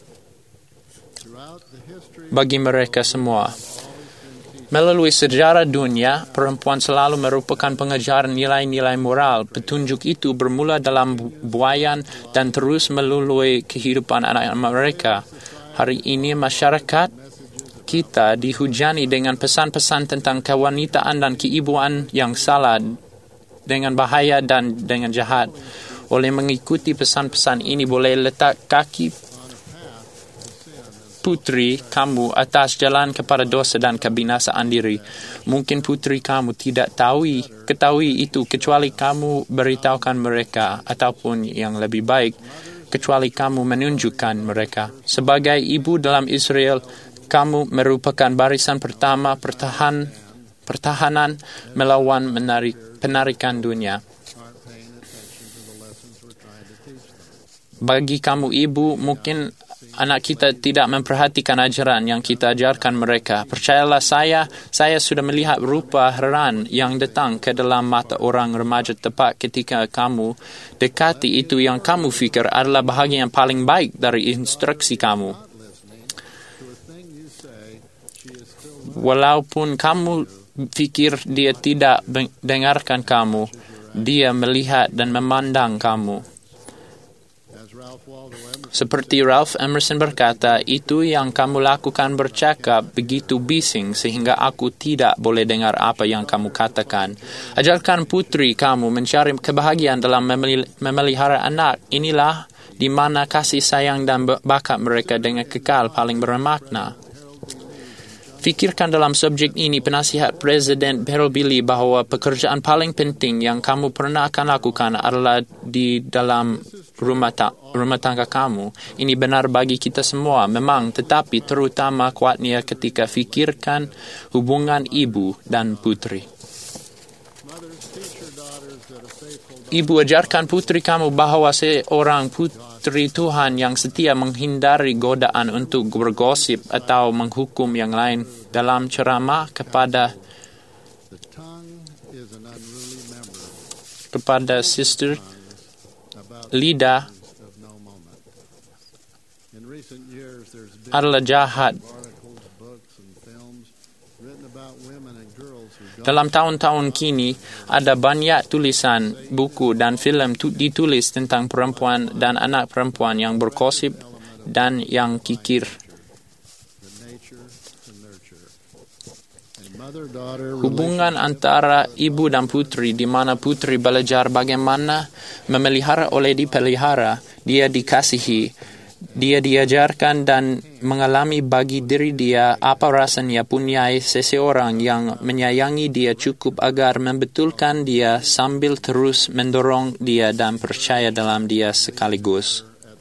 bagi mereka semua. Melalui sejarah dunia, perempuan selalu merupakan pengajaran nilai-nilai moral. Petunjuk itu bermula dalam buayan dan terus melalui kehidupan anak-anak mereka. Hari ini masyarakat kita dihujani dengan pesan-pesan tentang kewanitaan dan keibuan yang salah, dengan bahaya dan dengan jahat. Oleh mengikuti pesan-pesan ini, boleh letak kaki putri kamu atas jalan kepada dosa dan kebinasaan diri. Mungkin putri kamu tidak tahu ketahui itu kecuali kamu beritahukan mereka, ataupun yang lebih baik, kecuali kamu menunjukkan mereka. Sebagai ibu dalam Israel, kamu merupakan barisan pertama pertahan, pertahanan melawan menarik, penarikan dunia. Bagi kamu ibu, mungkin anak kita tidak memperhatikan ajaran yang kita ajarkan mereka. Percayalah saya, saya sudah melihat rupa heran yang datang ke dalam mata orang remaja tepat ketika kamu dekati itu yang kamu fikir adalah bahagian yang paling baik dari instruksi kamu. Walaupun kamu fikir dia tidak dengarkan kamu, dia melihat dan memandang kamu. Seperti Ralph Emerson berkata, itu yang kamu lakukan bercakap begitu bising sehingga aku tidak boleh dengar apa yang kamu katakan. Ajarkan putri kamu mencari kebahagiaan dalam memelihara anak. Inilah di mana kasih sayang dan bakat mereka dengan kekal paling bermakna. Fikirkan dalam subjek ini penasihat Presiden Beryl Billy bahwa pekerjaan paling penting yang kamu pernah akan lakukan adalah di dalam rumah, ta- rumah tangga kamu. Ini benar bagi kita semua, memang, tetapi terutama kuatnya ketika fikirkan hubungan ibu dan putri. Ibu, ajarkan putri kamu bahawa seorang putri Tuhan yang setia menghindari godaan untuk bergosip atau menghukum yang lain dalam ceramah kepada kepada sister lidah adalah jahat. Dalam tahun-tahun kini, ada banyak tulisan, buku dan filem ditulis tentang perempuan dan anak perempuan yang bergosip dan yang kikir. Hubungan antara ibu dan putri, di mana putri belajar bagaimana memelihara oleh dipelihara, dia dikasihi, dia diajarkan dan mengalami bagi diri dia apa rasanya punyai seseorang yang menyayangi dia cukup agar membetulkan dia sambil terus mendorong dia dan percaya dalam dia sekaligus.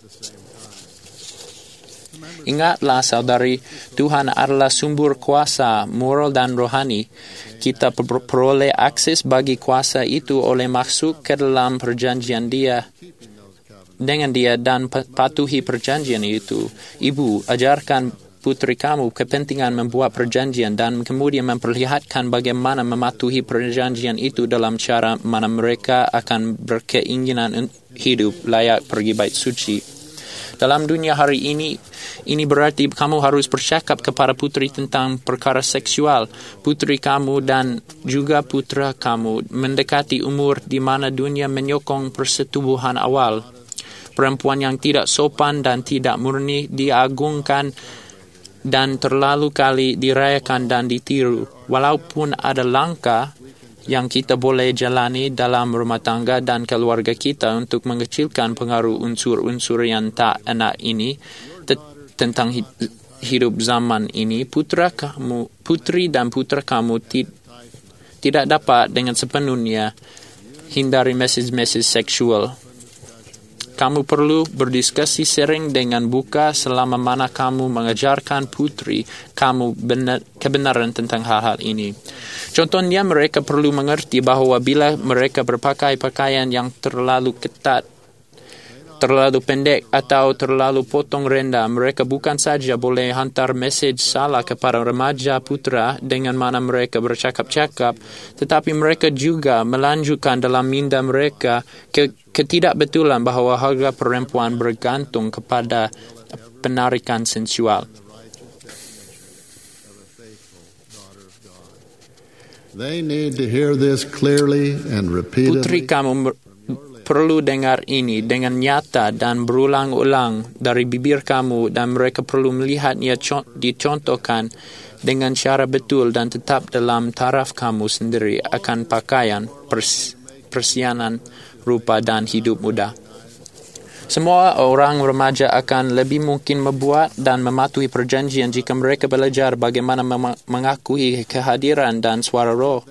Ingatlah saudari, Tuhan adalah sumber kuasa moral dan rohani. Kita peroleh akses bagi kuasa itu oleh masuk ke dalam perjanjian dia dengan dia dan patuhi perjanjian itu. Ibu, ajarkan putri kamu kepentingan membuat perjanjian dan kemudian memperlihatkan bagaimana mematuhi perjanjian itu dalam cara mana mereka akan berkeinginan hidup layak pergi bait suci. Dalam dunia hari ini, ini berarti kamu harus bercakap kepada putri tentang perkara seksual. Putri kamu dan juga putra kamu mendekati umur di mana dunia menyokong persetubuhan awal. Perempuan yang tidak sopan dan tidak murni diagungkan dan terlalu kali dirayakan dan ditiru. Walaupun ada langkah yang kita boleh jalani dalam rumah tangga dan keluarga kita untuk mengecilkan pengaruh unsur-unsur yang tak enak ini tentang hidup zaman ini, putra kamu, putri dan putra kamu ti- tidak dapat dengan sepenuhnya hindari mesej-mesej seksual. Kamu perlu berdiskusi sering dengan buka selama mana kamu mengajarkan putri kamu benar, kebenaran tentang hal-hal ini. Contohnya, mereka perlu mengerti bahawa bila mereka berpakai pakaian yang terlalu ketat, terlalu pendek atau terlalu potong rendah, mereka bukan saja boleh hantar mesej salah kepada remaja putra dengan mana mereka bercakap-cakap, tetapi mereka juga melanjutkan dalam minda mereka ke ketidakbetulan bahawa harga perempuan bergantung kepada penarikan sensual. They need to hear this clearly and repeatedly. Putri kamu perlu dengar ini dengan nyata dan berulang-ulang dari bibir kamu, dan mereka perlu melihatnya dicontohkan dengan cara betul dan tetap dalam taraf kamu sendiri akan pakaian, pers- persianan, rupa dan hidup muda. Semua orang remaja akan lebih mungkin membuat dan mematuhi perjanjian jika mereka belajar bagaimana mem- mengakui kehadiran dan suara roh.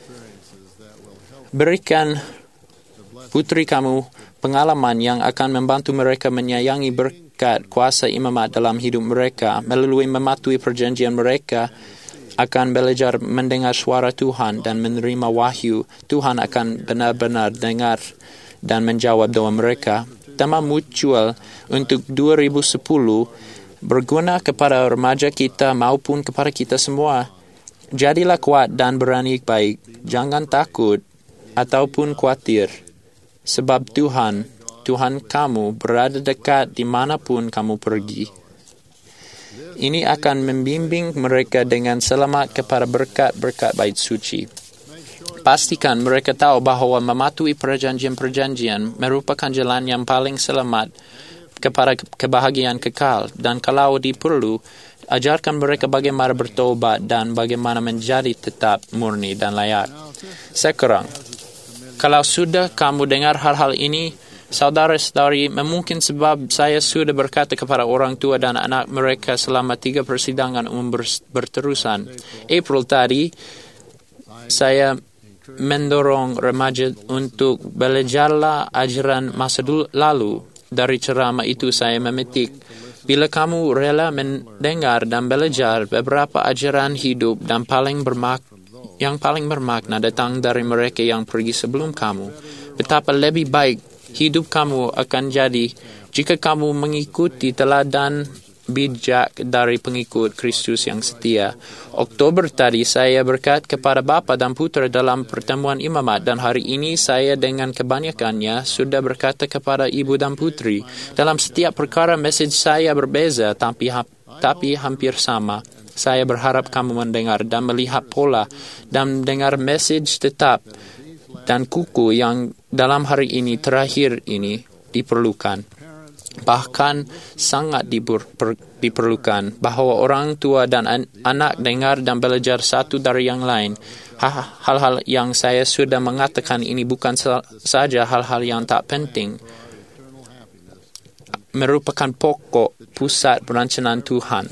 Berikan putri kamu pengalaman yang akan membantu mereka menyayangi berkat kuasa imamat dalam hidup mereka. Melalui mematuhi perjanjian, mereka akan belajar mendengar suara Tuhan dan menerima wahyu. Tuhan akan benar-benar dengar dan menjawab doa mereka. Tema mutual untuk dua ribu sepuluh berguna kepada remaja kita maupun kepada kita semua. Jadilah kuat dan berani baik. Jangan takut ataupun khawatir. Sebab Tuhan, Tuhan kamu berada dekat dimanapun kamu pergi. Ini akan membimbing mereka dengan selamat kepada berkat-berkat bait suci. Pastikan mereka tahu bahawa mematuhi perjanjian-perjanjian merupakan jalan yang paling selamat kepada kebahagiaan kekal, dan kalau diperlu, ajarkan mereka bagaimana bertobat dan bagaimana menjadi tetap murni dan layak. Sekarang, kalau sudah kamu dengar hal-hal ini, saudara-saudari, mungkin sebab saya sudah berkata kepada orang tua dan anak mereka selama tiga persidangan umum berterusan. April tadi, saya mendorong remaja untuk belajarlah ajaran masa lalu. Dari ceramah itu saya memetik, bila kamu rela mendengar dan belajar beberapa ajaran hidup dan paling bermak- yang paling bermakna datang dari mereka yang pergi sebelum kamu, betapa lebih baik hidup kamu akan jadi jika kamu mengikuti teladan bijak dari pengikut Kristus yang setia. Oktober tadi saya berkat kepada Bapa dan Putra dalam pertemuan imamat, dan hari ini saya dengan kebanyakannya sudah berkata kepada Ibu dan Putri. Dalam setiap perkara mesej saya berbeza tapi, tapi hampir sama. Saya berharap kamu mendengar dan melihat pola dan mendengar mesej tetap dan kuku yang dalam hari ini terakhir ini diperlukan. Bahkan sangat dibur, per, diperlukan bahawa orang tua dan an, anak dengar dan belajar satu dari yang lain. Hal-hal yang saya sudah mengatakan ini bukan saja hal-hal yang tak penting, merupakan pokok pusat perancangan Tuhan.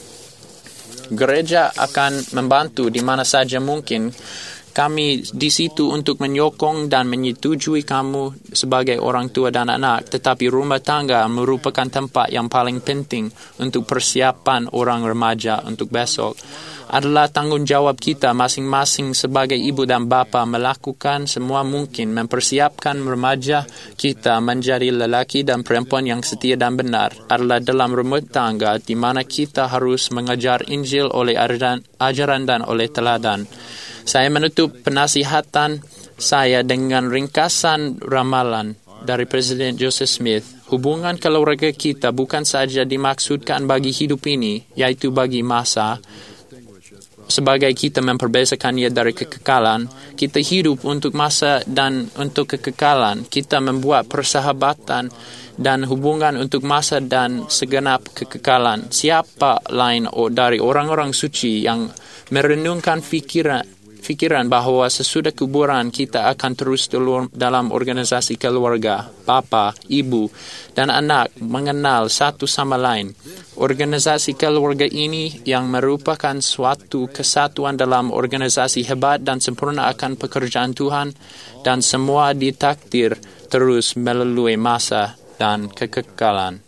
Gereja akan membantu di mana saja mungkin. Kami di situ untuk menyokong dan menyetujui kamu sebagai orang tua dan anak, tetapi rumah tangga merupakan tempat yang paling penting untuk persiapan orang remaja untuk besok. Adalah tanggungjawab kita masing-masing sebagai ibu dan bapa melakukan semua mungkin mempersiapkan remaja kita menjadi lelaki dan perempuan yang setia dan benar. Adalah dalam rumah tangga di mana kita harus mengajar Injil oleh ajaran, ajaran dan oleh teladan. Saya menutup penasihatan saya dengan ringkasan ramalan dari Presiden Joseph Smith. Hubungan keluarga kita bukan saja dimaksudkan bagi hidup ini, yaitu bagi masa. Sebagai kita memperbezakannya dari kekekalan, kita hidup untuk masa dan untuk kekekalan. Kita membuat persahabatan dan hubungan untuk masa dan segenap kekekalan. Siapa lain dari orang-orang suci yang merenungkan fikiran Fikiran bahawa sesudah kuburan kita akan terus dalam organisasi keluarga, bapa, ibu, dan anak mengenal satu sama lain. Organisasi keluarga ini yang merupakan suatu kesatuan dalam organisasi hebat dan sempurna akan pekerjaan Tuhan, dan semua ditakdir terus melalui masa dan kekekalan.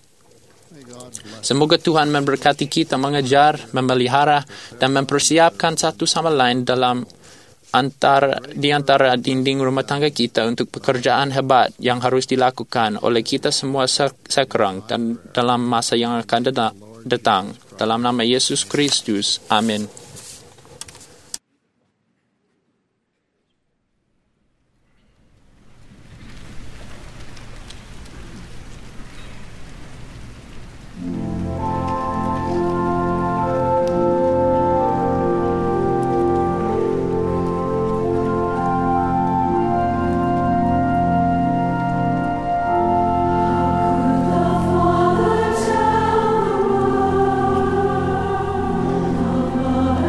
Semoga Tuhan memberkati kita mengejar, memelihara, dan mempersiapkan satu sama lain dalam antara di antara dinding rumah tangga kita untuk pekerjaan hebat yang harus dilakukan oleh kita semua sekarang dan dalam masa yang akan datang. Dalam nama Yesus Kristus. Amin. Father,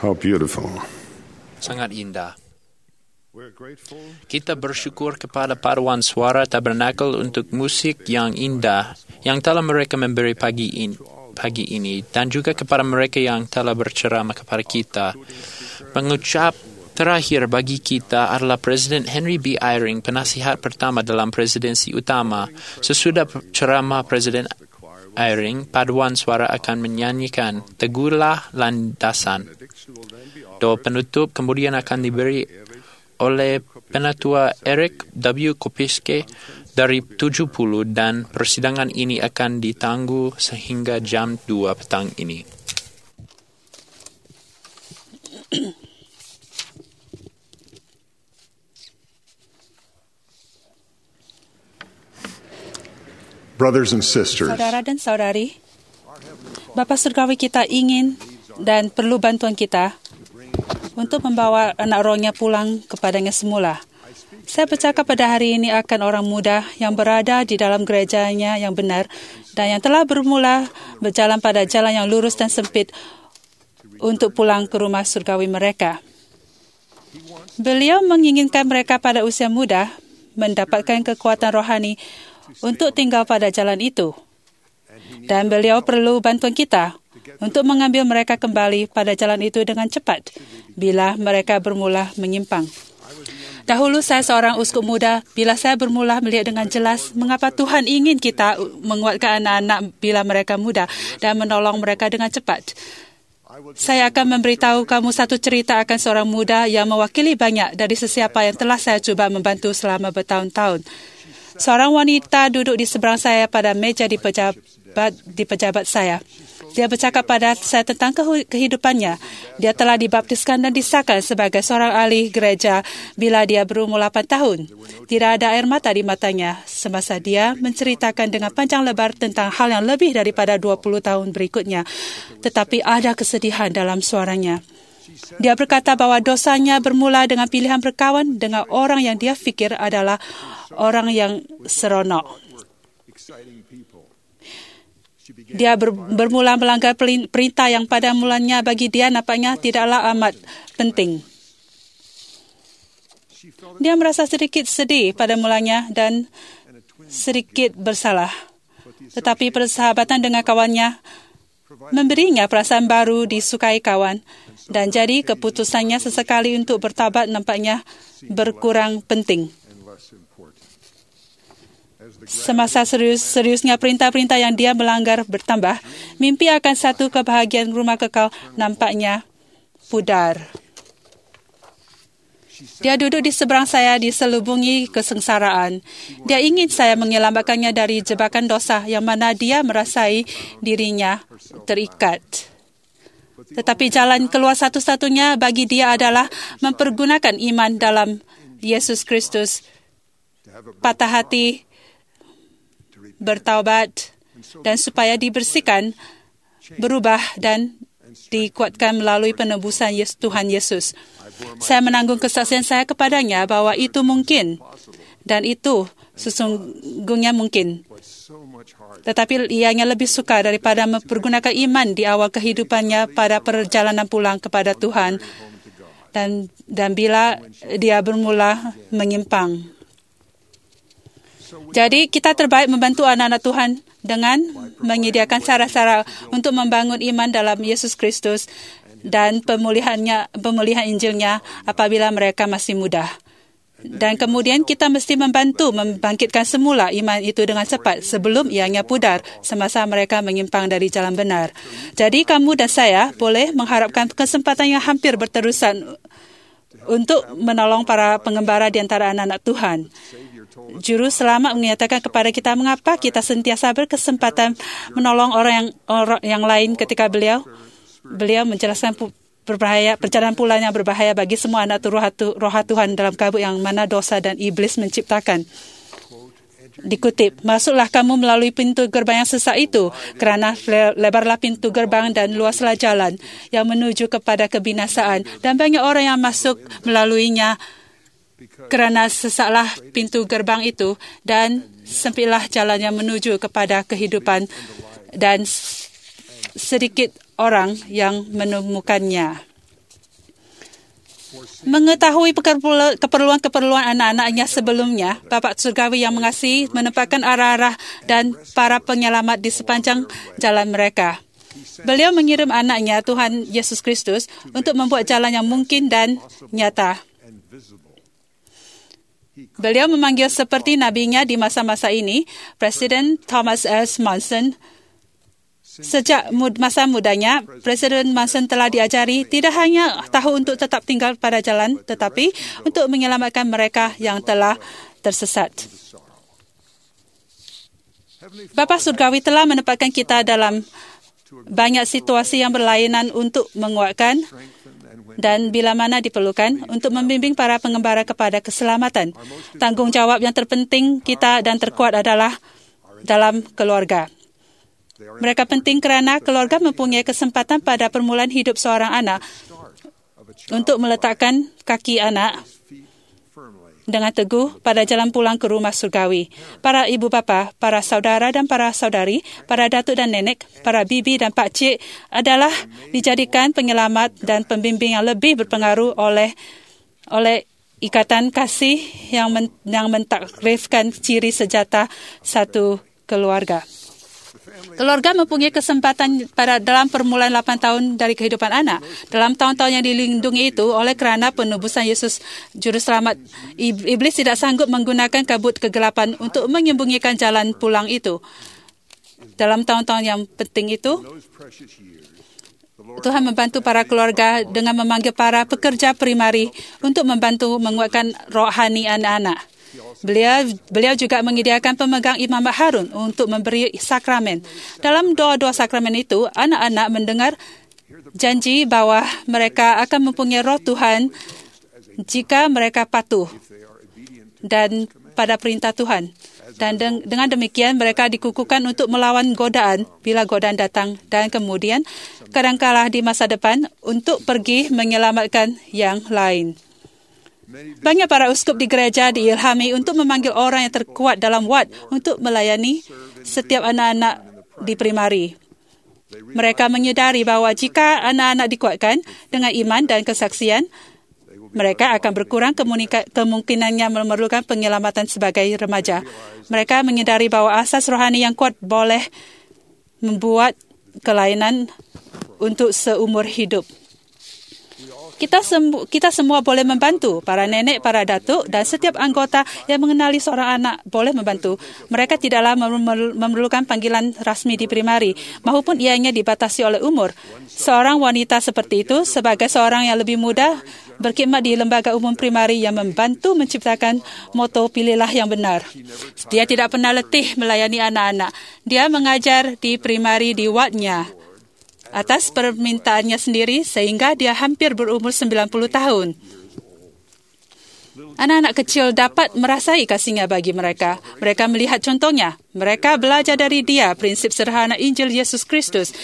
How beautiful. Sangat indah. Kita bersyukur kepada paduan suara Tabernakel untuk musik yang indah yang telah mereka memberi pagi ini, pagi ini dan juga kepada mereka yang telah berceramah kepada kita. Pengucap terakhir bagi kita adalah Presiden Henry B. Eyring, penasihat pertama dalam presidensi utama. Sesudah ceramah Presiden Eyring, paduan suara akan menyanyikan Teguhlah Landasan. Doa penutup kemudian akan diberi oleh Penatua Eric W. Kopiske dari tujuh puluh dan persidangan ini akan ditangguh sehingga jam dua petang ini. Brothers and sisters, Saudara dan saudari, Bapa Surgawi kita ingin dan perlu bantuan kita untuk membawa anak rohnya pulang kepadanya semula. Saya bercakap pada hari ini akan orang muda yang berada di dalam gerejanya yang benar dan yang telah bermula berjalan pada jalan yang lurus dan sempit untuk pulang ke rumah surgawi mereka. Beliau menginginkan mereka pada usia muda mendapatkan kekuatan rohani untuk tinggal pada jalan itu. Dan beliau perlu bantuan kita untuk mengambil mereka kembali pada jalan itu dengan cepat bila mereka bermula menyimpang. Dahulu saya seorang uskup muda, bila saya bermula melihat dengan jelas mengapa Tuhan ingin kita menguatkan anak-anak bila mereka muda dan menolong mereka dengan cepat. Saya akan memberitahu kamu satu cerita akan seorang muda yang mewakili banyak dari sesiapa yang telah saya cuba membantu selama bertahun-tahun. Seorang wanita duduk di seberang saya pada meja di pejabat, di pejabat saya. Dia bercakap pada saya tentang kehidupannya. Dia telah dibaptiskan dan disahkan sebagai seorang ahli gereja bila dia berumur lapan tahun. Tidak ada air mata di matanya semasa dia menceritakan dengan panjang lebar tentang hal yang lebih daripada dua puluh tahun berikutnya. Tetapi ada kesedihan dalam suaranya. Dia berkata bahwa dosanya bermula dengan pilihan berkawan dengan orang yang dia fikir adalah orang yang seronok. Dia ber, bermula melanggar perintah yang pada mulanya bagi dia nampaknya tidaklah amat penting. Dia merasa sedikit sedih pada mulanya dan sedikit bersalah. Tetapi persahabatan dengan kawannya memberinya perasaan baru disukai kawan dan jadi keputusannya sesekali untuk bertaubat nampaknya berkurang penting. Semasa serius-seriusnya perintah-perintah yang dia melanggar bertambah, mimpi akan satu kebahagiaan rumah kekal nampaknya pudar. Dia duduk di seberang saya diselubungi kesengsaraan. Dia ingin saya menyelamatkannya dari jebakan dosa yang mana dia merasai dirinya terikat. Tetapi jalan keluar satu-satunya bagi dia adalah mempergunakan iman dalam Yesus Kristus, patah hati, bertaubat, dan supaya dibersihkan, berubah dan dikuatkan melalui penebusan Tuhan Yesus. Saya menanggung kesaksian saya kepadanya bahwa itu mungkin dan itu sesungguhnya mungkin. Tetapi ianya lebih suka daripada mempergunakan iman di awal kehidupannya pada perjalanan pulang kepada Tuhan dan dan bila dia bermula menyimpang. Jadi kita terbaik membantu anak-anak Tuhan dengan menyediakan cara-cara untuk membangun iman dalam Yesus Kristus dan pemulihannya, pemulihan Injilnya apabila mereka masih muda. Dan kemudian kita mesti membantu membangkitkan semula iman itu dengan cepat sebelum ianya pudar semasa mereka menyimpang dari jalan benar. Jadi kamu dan saya boleh mengharapkan kesempatan yang hampir berterusan untuk menolong para pengembara di antara anak-anak Tuhan. Juru selamat menyatakan kepada kita mengapa kita sentiasa berkesempatan menolong orang yang orang yang lain ketika beliau beliau menjelaskan berbahaya perjalanan pulang yang berbahaya bagi semua anak roh, roh Tuhan dalam kabut yang mana dosa dan iblis menciptakan. Dikutip, masuklah kamu melalui pintu gerbang yang sesak itu, kerana lebarlah pintu gerbang dan luaslah jalan yang menuju kepada kebinasaan, dan banyak orang yang masuk melaluinya. Kerana sesaklah pintu gerbang itu dan sempitlah jalan yang menuju kepada kehidupan dan sedikit orang yang menemukannya. Mengetahui keperluan-keperluan anak-anaknya sebelumnya, Bapa Surgawi yang mengasihi menempatkan arah-arah dan para penyelamat di sepanjang jalan mereka. Beliau mengirim anaknya, Tuhan Yesus Kristus, untuk membuat jalan yang mungkin dan nyata. Beliau memanggil seperti nabinya di masa-masa ini, Presiden Thomas S. Monson. Sejak masa mudanya, Presiden Monson telah diajari tidak hanya tahu untuk tetap tinggal pada jalan, tetapi untuk menyelamatkan mereka yang telah tersesat. Bapa Surgawi telah menempatkan kita dalam banyak situasi yang berlainan untuk menguatkan dan bila mana diperlukan untuk membimbing para pengembara kepada keselamatan. Tanggungjawab yang terpenting kita dan terkuat adalah dalam keluarga. Mereka penting kerana keluarga mempunyai kesempatan pada permulaan hidup seorang anak untuk meletakkan kaki anak dengan teguh pada jalan pulang ke rumah surgawi. Para ibu bapa, para saudara dan para saudari, para datuk dan nenek, para bibi dan pakcik adalah dijadikan penyelamat dan pembimbing yang lebih berpengaruh oleh oleh ikatan kasih yang men, yang mentakrifkan ciri sejata satu keluarga. Keluarga mempunyai kesempatan pada dalam permulaan lapan tahun dari kehidupan anak. Dalam tahun-tahun yang dilindungi itu, oleh kerana penebusan Yesus Juru Selamat, Iblis tidak sanggup menggunakan kabut kegelapan untuk menyembunyikan jalan pulang itu. Dalam tahun-tahun yang penting itu, Tuhan membantu para keluarga dengan memanggil para pekerja primari untuk membantu menguatkan rohani anak-anak. Beliau, beliau juga menyediakan pemegang imamat Harun untuk memberi sakramen. Dalam doa-doa sakramen itu, anak-anak mendengar janji bahawa mereka akan mempunyai roh Tuhan jika mereka patuh dan pada perintah Tuhan. Dan dengan demikian, mereka dikukuhkan untuk melawan godaan bila godaan datang dan kemudian kadangkala di masa depan untuk pergi menyelamatkan yang lain. Banyak para uskup di gereja diilhami untuk memanggil orang yang terkuat dalam wad untuk melayani setiap anak-anak di primari. Mereka menyedari bahawa jika anak-anak dikuatkan dengan iman dan kesaksian, mereka akan berkurang kemungkinannya memerlukan penyelamatan sebagai remaja. Mereka menyedari bahawa asas rohani yang kuat boleh membuat kelainan untuk seumur hidup. Kita, sembu, kita semua boleh membantu. Para nenek, para datuk dan setiap anggota yang mengenali seorang anak boleh membantu. Mereka tidaklah memerlukan panggilan rasmi di primari, maupun ianya dibatasi oleh umur. Seorang wanita seperti itu, sebagai seorang yang lebih muda, berkhidmat di lembaga umum primari yang membantu menciptakan moto pilihlah yang benar. Dia tidak pernah letih melayani anak-anak. Dia mengajar di primari di wadnya atas permintaannya sendiri sehingga dia hampir berumur sembilan puluh tahun. Anak-anak kecil dapat merasai kasihnya bagi mereka. Mereka melihat contohnya. Mereka belajar dari dia prinsip sederhana Injil Yesus Kristus.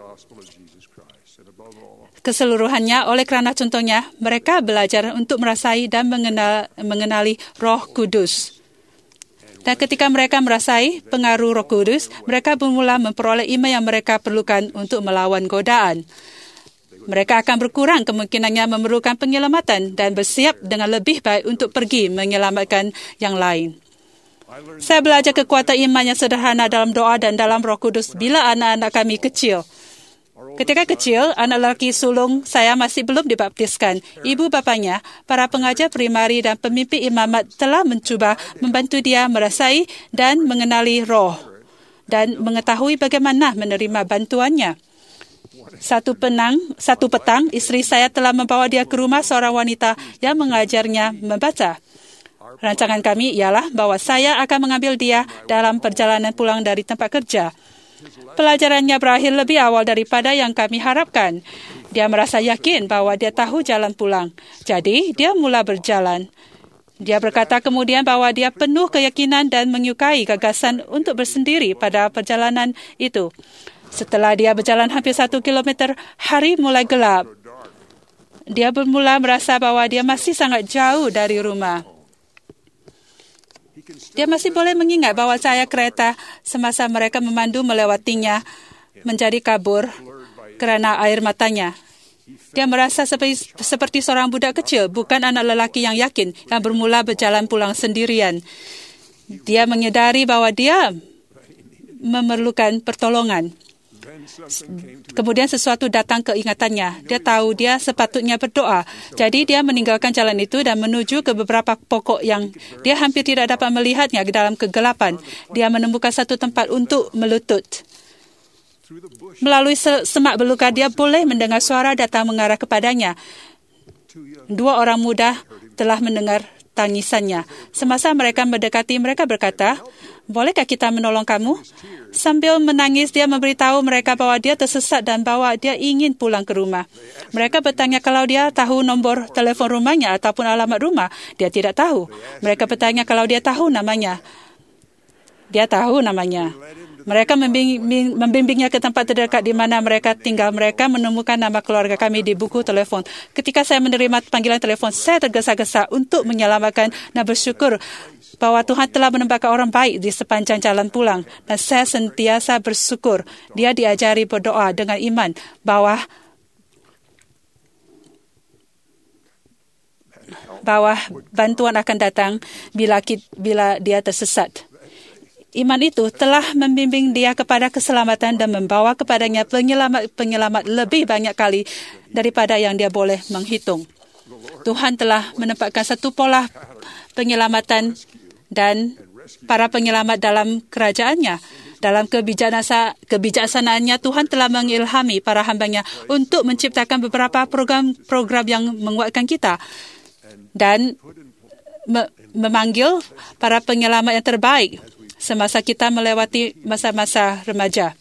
Keseluruhannya oleh kerana contohnya, mereka belajar untuk merasai dan mengenal, mengenali Roh Kudus. Dan ketika mereka merasai pengaruh Roh Kudus, mereka bermula memperoleh iman yang mereka perlukan untuk melawan godaan. Mereka akan berkurang kemungkinannya memerlukan penyelamatan dan bersiap dengan lebih baik untuk pergi menyelamatkan yang lain. Saya belajar kekuatan iman yang sederhana dalam doa dan dalam Roh Kudus bila anak-anak kami kecil. Ketika kecil, anak lelaki sulung saya masih belum dibaptiskan. Ibu bapanya, para pengajar primari dan pemimpin imamat telah mencuba membantu dia merasai dan mengenali roh dan mengetahui bagaimana menerima bantuannya. Satu penang, satu petang, isteri saya telah membawa dia ke rumah seorang wanita yang mengajarnya membaca. Rancangan kami ialah bahawa saya akan mengambil dia dalam perjalanan pulang dari tempat kerja. Pelajarannya berakhir lebih awal daripada yang kami harapkan. Dia merasa yakin bahawa dia tahu jalan pulang. Jadi, dia mula berjalan. Dia berkata kemudian bahawa dia penuh keyakinan dan menyukai gagasan untuk bersendiri pada perjalanan itu. Setelah dia berjalan hampir satu kilometer, hari mulai gelap. Dia bermula merasa bahawa dia masih sangat jauh dari rumah. Dia masih boleh mengingat bahawa cahaya kereta semasa mereka memandu melewatinya menjadi kabur kerana air matanya. Dia merasa seperti, seperti seorang budak kecil, bukan anak lelaki yang yakin, yang bermula berjalan pulang sendirian. Dia menyadari bahwa dia memerlukan pertolongan. Kemudian sesuatu datang ke ingatannya. Dia tahu dia sepatutnya berdoa. Jadi dia meninggalkan jalan itu dan menuju ke beberapa pokok yang dia hampir tidak dapat melihatnya di dalam kegelapan. Dia menemukan satu tempat untuk melutut. Melalui semak belukar, dia boleh mendengar suara datang mengarah kepadanya. Dua orang muda telah mendengar tangisannya. Semasa mereka mendekati, mereka berkata, "Bolehkah kita menolong kamu?" Sambil menangis, dia memberitahu mereka bahwa dia tersesat dan bahwa dia ingin pulang ke rumah. Mereka bertanya kalau dia tahu nombor telefon rumahnya ataupun alamat rumah. Dia tidak tahu. Mereka bertanya kalau dia tahu namanya. Dia tahu namanya. Mereka membimbing, membimbingnya ke tempat terdekat di mana mereka tinggal. Mereka menemukan nama keluarga kami di buku telefon. Ketika saya menerima panggilan telefon, saya tergesa-gesa untuk menyelamatkan dan bersyukur bahwa Tuhan telah menempatkan orang baik di sepanjang jalan pulang. Dan saya sentiasa bersyukur. Dia diajari berdoa dengan iman bahwa bahwa bantuan akan datang bila bila dia tersesat. Iman itu telah membimbing dia kepada keselamatan dan membawa kepadanya penyelamat-penyelamat lebih banyak kali daripada yang dia boleh menghitung. Tuhan telah menempatkan satu pola penyelamatan dan para penyelamat dalam kerajaannya. Dalam kebijaksanaannya, Tuhan telah mengilhami para hambanya untuk menciptakan beberapa program-program yang menguatkan kita dan me- memanggil para penyelamat yang terbaik semasa kita melewati masa-masa remaja.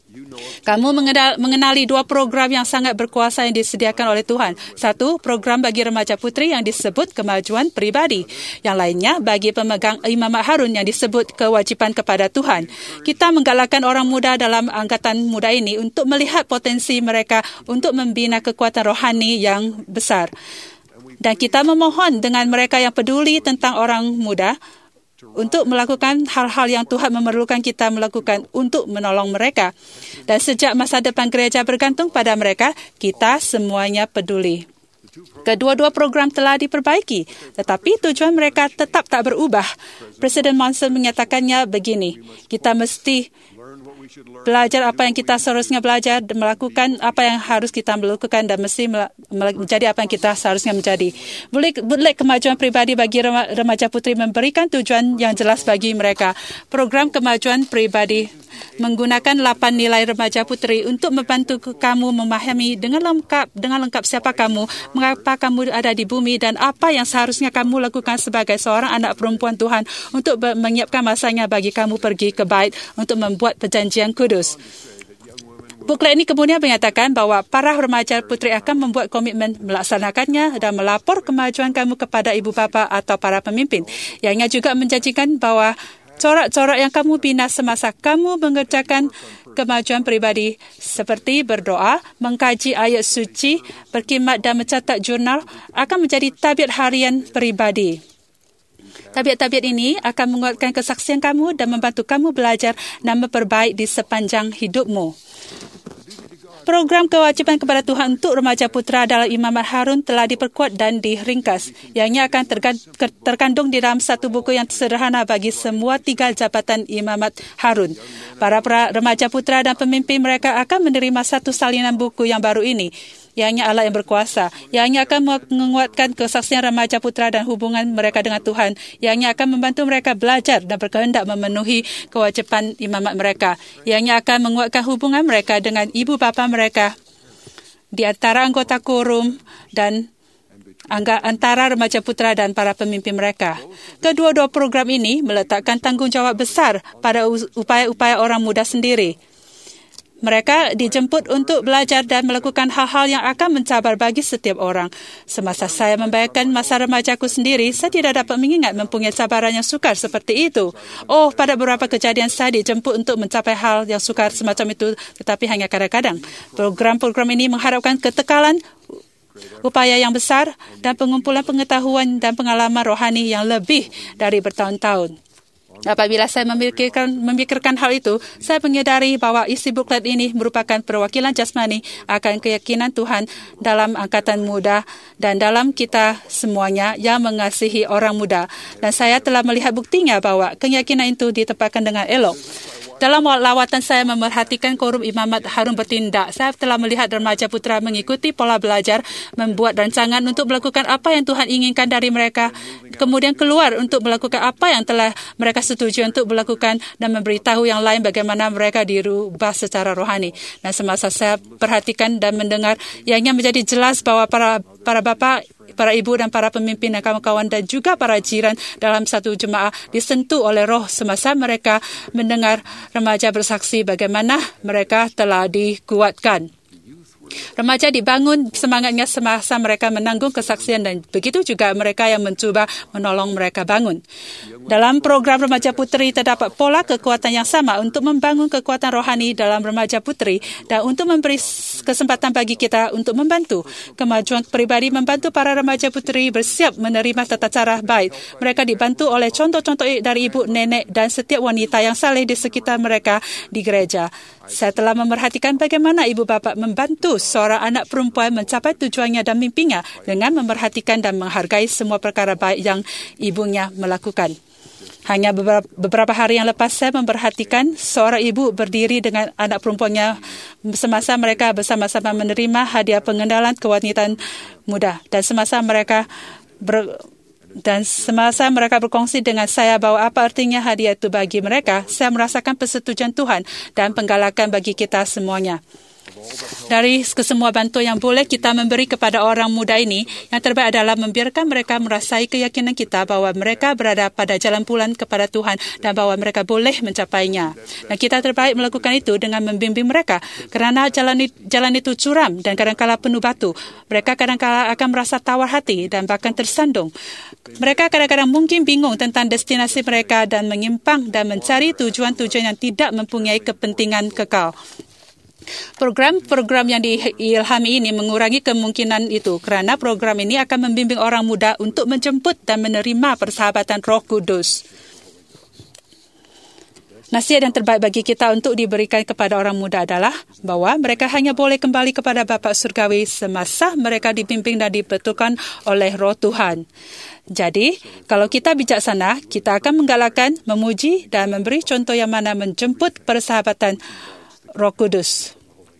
Kamu mengenal, mengenali dua program yang sangat berkuasa yang disediakan oleh Tuhan. Satu, program bagi remaja putri yang disebut kemajuan pribadi. Yang lainnya, bagi pemegang Imamat Harun yang disebut kewajipan kepada Tuhan. Kita menggalakkan orang muda dalam angkatan muda ini untuk melihat potensi mereka untuk membina kekuatan rohani yang besar. Dan kita memohon dengan mereka yang peduli tentang orang muda untuk melakukan hal-hal yang Tuhan memerlukan kita melakukan untuk menolong mereka. Dan sejak masa depan gereja bergantung pada mereka, kita semuanya peduli. Kedua-dua program telah diperbaiki, tetapi tujuan mereka tetap tak berubah. Presiden Monson menyatakannya begini, kita mesti belajar apa yang kita seharusnya belajar dan melakukan apa yang harus kita melakukan dan mesti menjadi apa yang kita seharusnya menjadi. Bootleg kemajuan pribadi bagi remaja putri memberikan tujuan yang jelas bagi mereka. Program kemajuan pribadi menggunakan lapan nilai remaja putri untuk membantu kamu memahami dengan lengkap dengan lengkap siapa kamu, mengapa kamu ada di bumi dan apa yang seharusnya kamu lakukan sebagai seorang anak perempuan Tuhan untuk menyiapkan masanya bagi kamu pergi ke bait untuk membuat perjanjian kudus. Buklet ini kemudian menyatakan bahawa para remaja putri akan membuat komitmen melaksanakannya dan melapor kemajuan kamu kepada ibu bapa atau para pemimpin. Ianya juga menjanjikan bahawa corak-corak yang kamu bina semasa kamu mengerjakan kemajuan pribadi seperti berdoa, mengkaji ayat suci, berkhidmat dan mencatat jurnal akan menjadi tabiat harian pribadi. Tabiat-tabiat ini akan menguatkan kesaksian kamu dan membantu kamu belajar dan memperbaik di sepanjang hidupmu. Program kewajipan kepada Tuhan untuk remaja putra dalam Imamat Harun telah diperkuat dan diringkas. Ianya akan terkandung di dalam satu buku yang sederhana bagi semua tiga jabatan Imamat Harun. Para remaja putra dan pemimpin mereka akan menerima satu salinan buku yang baru ini. Ianya Allah yang berkuasa. Ianya akan menguatkan kesaksian remaja putra dan hubungan mereka dengan Tuhan. Ianya akan membantu mereka belajar dan berkehendak memenuhi kewajipan imamat mereka. Ianya akan menguatkan hubungan mereka dengan ibu bapa mereka di antara anggota quorum dan antara remaja putra dan para pemimpin mereka. Kedua-dua program ini meletakkan tanggungjawab besar pada upaya-upaya orang muda sendiri. Mereka dijemput untuk belajar dan melakukan hal-hal yang akan mencabar bagi setiap orang. Semasa saya membayangkan masa remajaku sendiri, saya tidak dapat mengingat mempunyai cabaran yang sukar seperti itu. Oh, pada beberapa kejadian saya dijemput untuk mencapai hal yang sukar semacam itu, tetapi hanya kadang-kadang. Program-program ini mengharapkan ketekalan, upaya yang besar dan pengumpulan pengetahuan dan pengalaman rohani yang lebih dari bertahun-tahun. Apabila saya memikirkan, memikirkan hal itu, saya menyadari bahwa isi buklet ini merupakan perwakilan jasmani akan keyakinan Tuhan dalam angkatan muda dan dalam kita semuanya yang mengasihi orang muda. Dan saya telah melihat buktinya bahwa keyakinan itu ditempatkan dengan elok. Dalam lawatan saya memerhatikan korum imamat Harun bertindak, saya telah melihat remaja putra mengikuti pola belajar, membuat rancangan untuk melakukan apa yang Tuhan inginkan dari mereka, kemudian keluar untuk melakukan apa yang telah mereka setujui untuk melakukan dan memberitahu yang lain bagaimana mereka dirubah secara rohani. Dan semasa saya perhatikan dan mendengar, ianya menjadi jelas bahwa para para bapa, para ibu dan para pemimpin dan kawan-kawan dan juga para jiran dalam satu jemaah disentuh oleh roh semasa mereka mendengar remaja bersaksi bagaimana mereka telah dikuatkan. Remaja dibangun semangatnya semasa mereka menanggung kesaksian dan begitu juga mereka yang mencuba menolong mereka bangun. Dalam program Remaja Putri terdapat pola kekuatan yang sama untuk membangun kekuatan rohani dalam remaja putri dan untuk memberi kesempatan bagi kita untuk membantu. Kemajuan pribadi membantu para remaja putri bersiap menerima tata cara baik. Mereka dibantu oleh contoh-contoh dari ibu, nenek dan setiap wanita yang saleh di sekitar mereka di gereja. Saya telah memerhatikan bagaimana ibu bapa membantu seorang anak perempuan mencapai tujuannya dan mimpinya dengan memerhatikan dan menghargai semua perkara baik yang ibunya melakukan. Hanya beberapa, beberapa hari yang lepas saya memperhatikan seorang ibu berdiri dengan anak perempuannya semasa mereka bersama-sama menerima hadiah pengenalan kewanitaan muda dan semasa mereka ber, dan semasa mereka berkongsi dengan saya bahwa apa artinya hadiah itu bagi mereka, saya merasakan persetujuan Tuhan dan penggalakan bagi kita semuanya. Dari kesemua bantuan yang boleh kita memberi kepada orang muda ini, yang terbaik adalah membiarkan mereka merasai keyakinan kita bahwa mereka berada pada jalan pulang kepada Tuhan dan bahwa mereka boleh mencapainya. Dan kita terbaik melakukan itu dengan membimbing mereka kerana jalan, jalan itu curam dan kadang-kala penuh batu. Mereka kadang-kala akan merasa tawar hati dan bahkan tersandung. Mereka kadang-kadang mungkin bingung tentang destinasi mereka dan menyimpang dan mencari tujuan-tujuan yang tidak mempunyai kepentingan kekal. Program-program yang diilhami ini mengurangi kemungkinan itu kerana program ini akan membimbing orang muda untuk menjemput dan menerima persahabatan Roh Kudus. Nasihat yang terbaik bagi kita untuk diberikan kepada orang muda adalah bahawa mereka hanya boleh kembali kepada Bapa Surgawi semasa mereka dipimpin dan dibetulkan oleh Roh Tuhan. Jadi, kalau kita bijaksana, kita akan menggalakkan, memuji dan memberi contoh yang mana menjemput persahabatan Roh Kudus.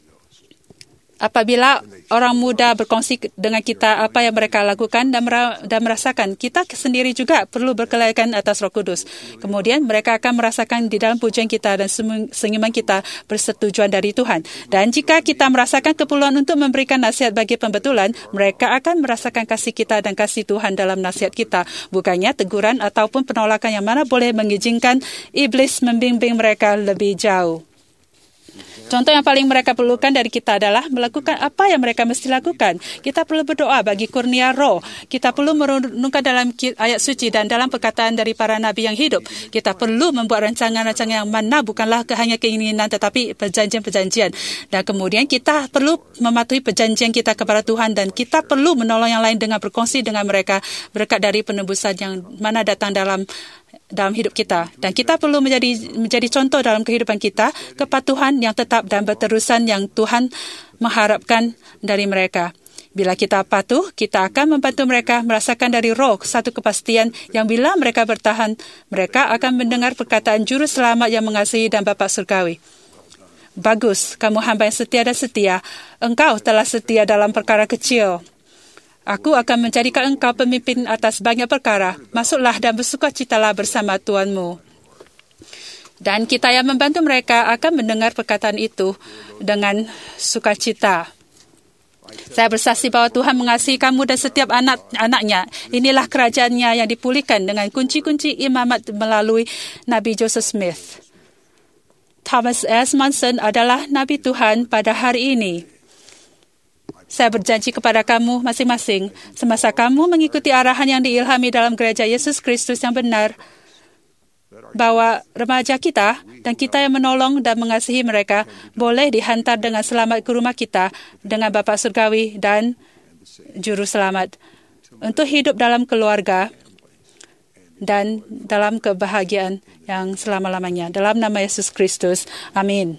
Apabila orang muda berkongsi dengan kita apa yang mereka lakukan dan, dan merasakan, kita sendiri juga perlu berkelayakan atas Roh Kudus. Kemudian mereka akan merasakan di dalam pujian kita dan senyuman kita persetujuan dari Tuhan. Dan jika kita merasakan keperluan untuk memberikan nasihat bagi pembetulan, mereka akan merasakan kasih kita dan kasih Tuhan dalam nasihat kita. Bukannya teguran ataupun penolakan yang mana boleh mengizinkan iblis membimbing mereka lebih jauh. Contoh yang paling mereka perlukan dari kita adalah melakukan apa yang mereka mesti lakukan. Kita perlu berdoa bagi kurnia roh. Kita perlu merenungkan dalam ayat suci dan dalam perkataan dari para nabi yang hidup. Kita perlu membuat rancangan-rancangan yang mana bukanlah hanya keinginan tetapi perjanjian-perjanjian. Dan kemudian kita perlu mematuhi perjanjian kita kepada Tuhan dan kita perlu menolong yang lain dengan berkongsi dengan mereka berkat dari penebusan yang mana datang dalam dalam hidup kita. Dan kita perlu menjadi menjadi contoh dalam kehidupan kita, kepatuhan yang tetap dan berterusan yang Tuhan mengharapkan dari mereka. Bila kita patuh, kita akan membantu mereka merasakan dari roh satu kepastian yang bila mereka bertahan, mereka akan mendengar perkataan Juru Selamat yang mengasihi dan Bapa Surgawi. Bagus, kamu hamba yang setia dan setia. Engkau telah setia dalam perkara kecil. Aku akan menjadikan engkau pemimpin atas banyak perkara. Masuklah dan bersukacitalah bersama Tuanmu. Dan kita yang membantu mereka akan mendengar perkataan itu dengan sukacita. Saya bersaksi bahwa Tuhan mengasihi kamu dan setiap anak-anaknya. Inilah kerajaannya yang dipulihkan dengan kunci-kunci imamat melalui Nabi Joseph Smith. Thomas S. Monson adalah Nabi Tuhan pada hari ini. Saya berjanji kepada kamu masing-masing, semasa kamu mengikuti arahan yang diilhami dalam gereja Yesus Kristus yang benar, bahwa remaja kita dan kita yang menolong dan mengasihi mereka boleh dihantar dengan selamat ke rumah kita dengan Bapa Surgawi dan Juru Selamat untuk hidup dalam keluarga dan dalam kebahagiaan yang selama-lamanya. Dalam nama Yesus Kristus. Amin.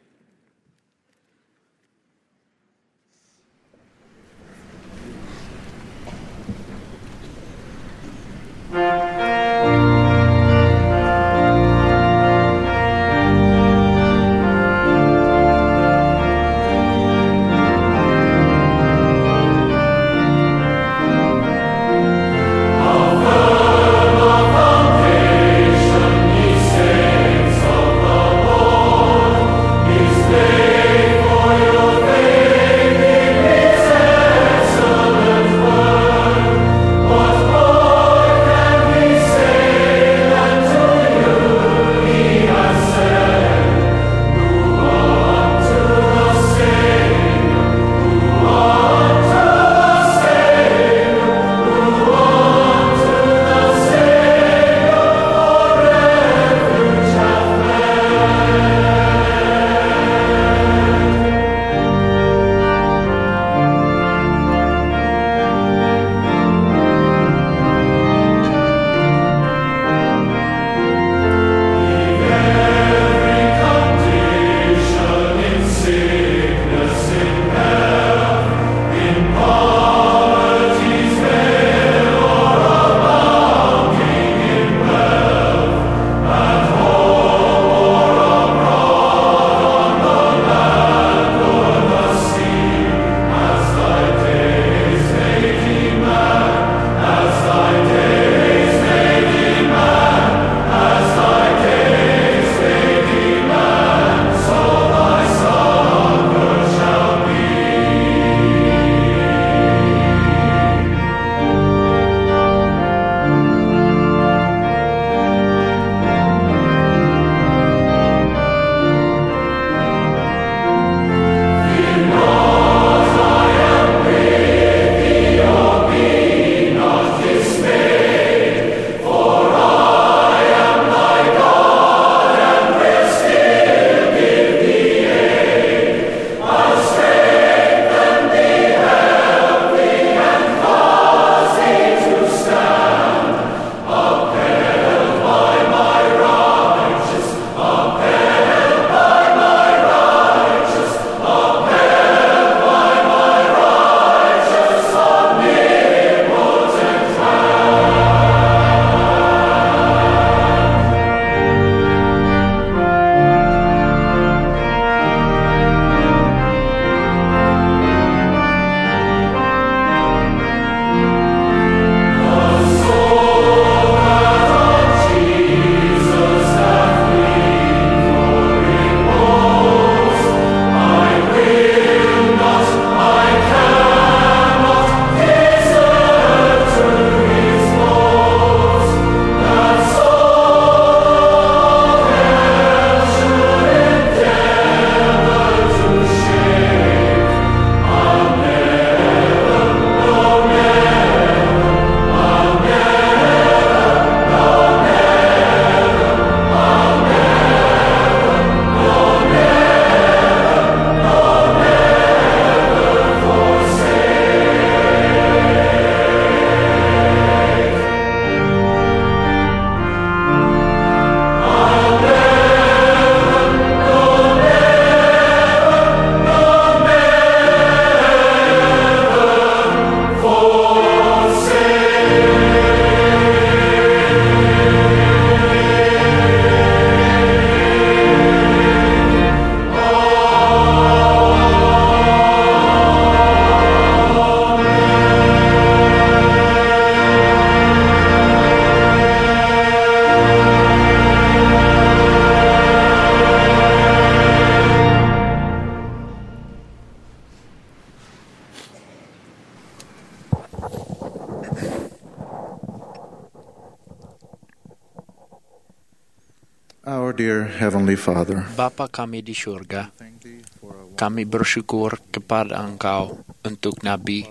Our dear Heavenly Father, Bapa kami di surga, kami bersyukur kepada Engkau untuk Nabi.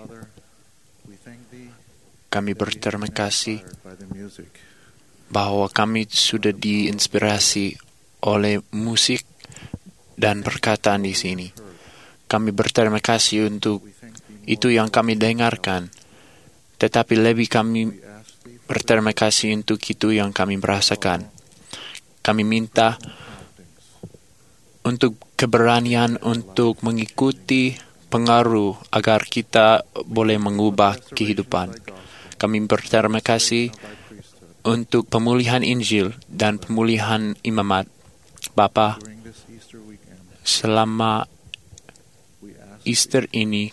Kami berterima kasih bahwa kami sudah diinspirasi oleh musik dan perkataan di sini. Kami berterima kasih untuk itu yang kami dengarkan, tetapi lebih kami berterima kasih untuk itu yang kami merasakan. Kami minta untuk keberanian untuk mengikuti pengaruh agar kita boleh mengubah kehidupan. Kami berterima kasih untuk pemulihan Injil dan pemulihan imamat. Bapa, selama Easter ini,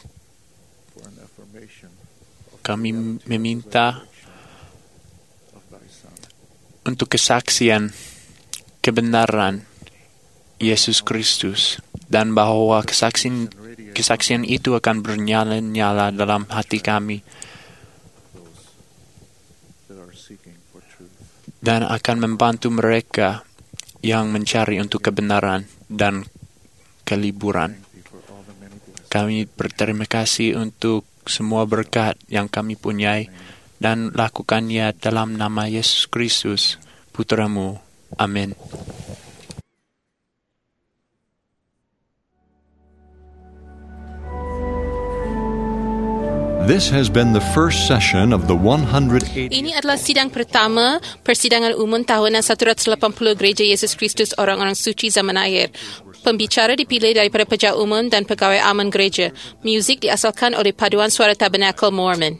kami meminta untuk kesaksian kebenaran Yesus Kristus, dan bahwa kesaksian kesaksian itu akan bernyala-nyala dalam hati kami dan akan membantu mereka yang mencari untuk kebenaran dan keliburan. Kami berterima kasih untuk semua berkat yang kami punyai dan lakukannya dalam nama Yesus Kristus, Putramu. Amin. This has been the first session of the one hundred eighty. Ini adalah sidang pertama persidangan umum tahunan seratus lapan puluh Gereja Yesus Kristus Orang-Orang Suci Zaman Akhir. Pembicara dipilih daripada pejabat umum dan pegawai aman gereja. Muzik diasalkan oleh Paduan Suara Tabernakel Mormon.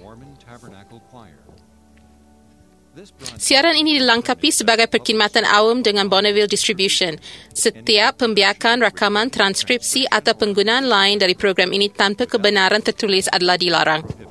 Siaran ini dilengkapi sebagai perkhidmatan awam dengan Bonneville Distribution. Setiap pembiakan, rakaman, transkripsi atau penggunaan lain dari program ini tanpa kebenaran tertulis adalah dilarang.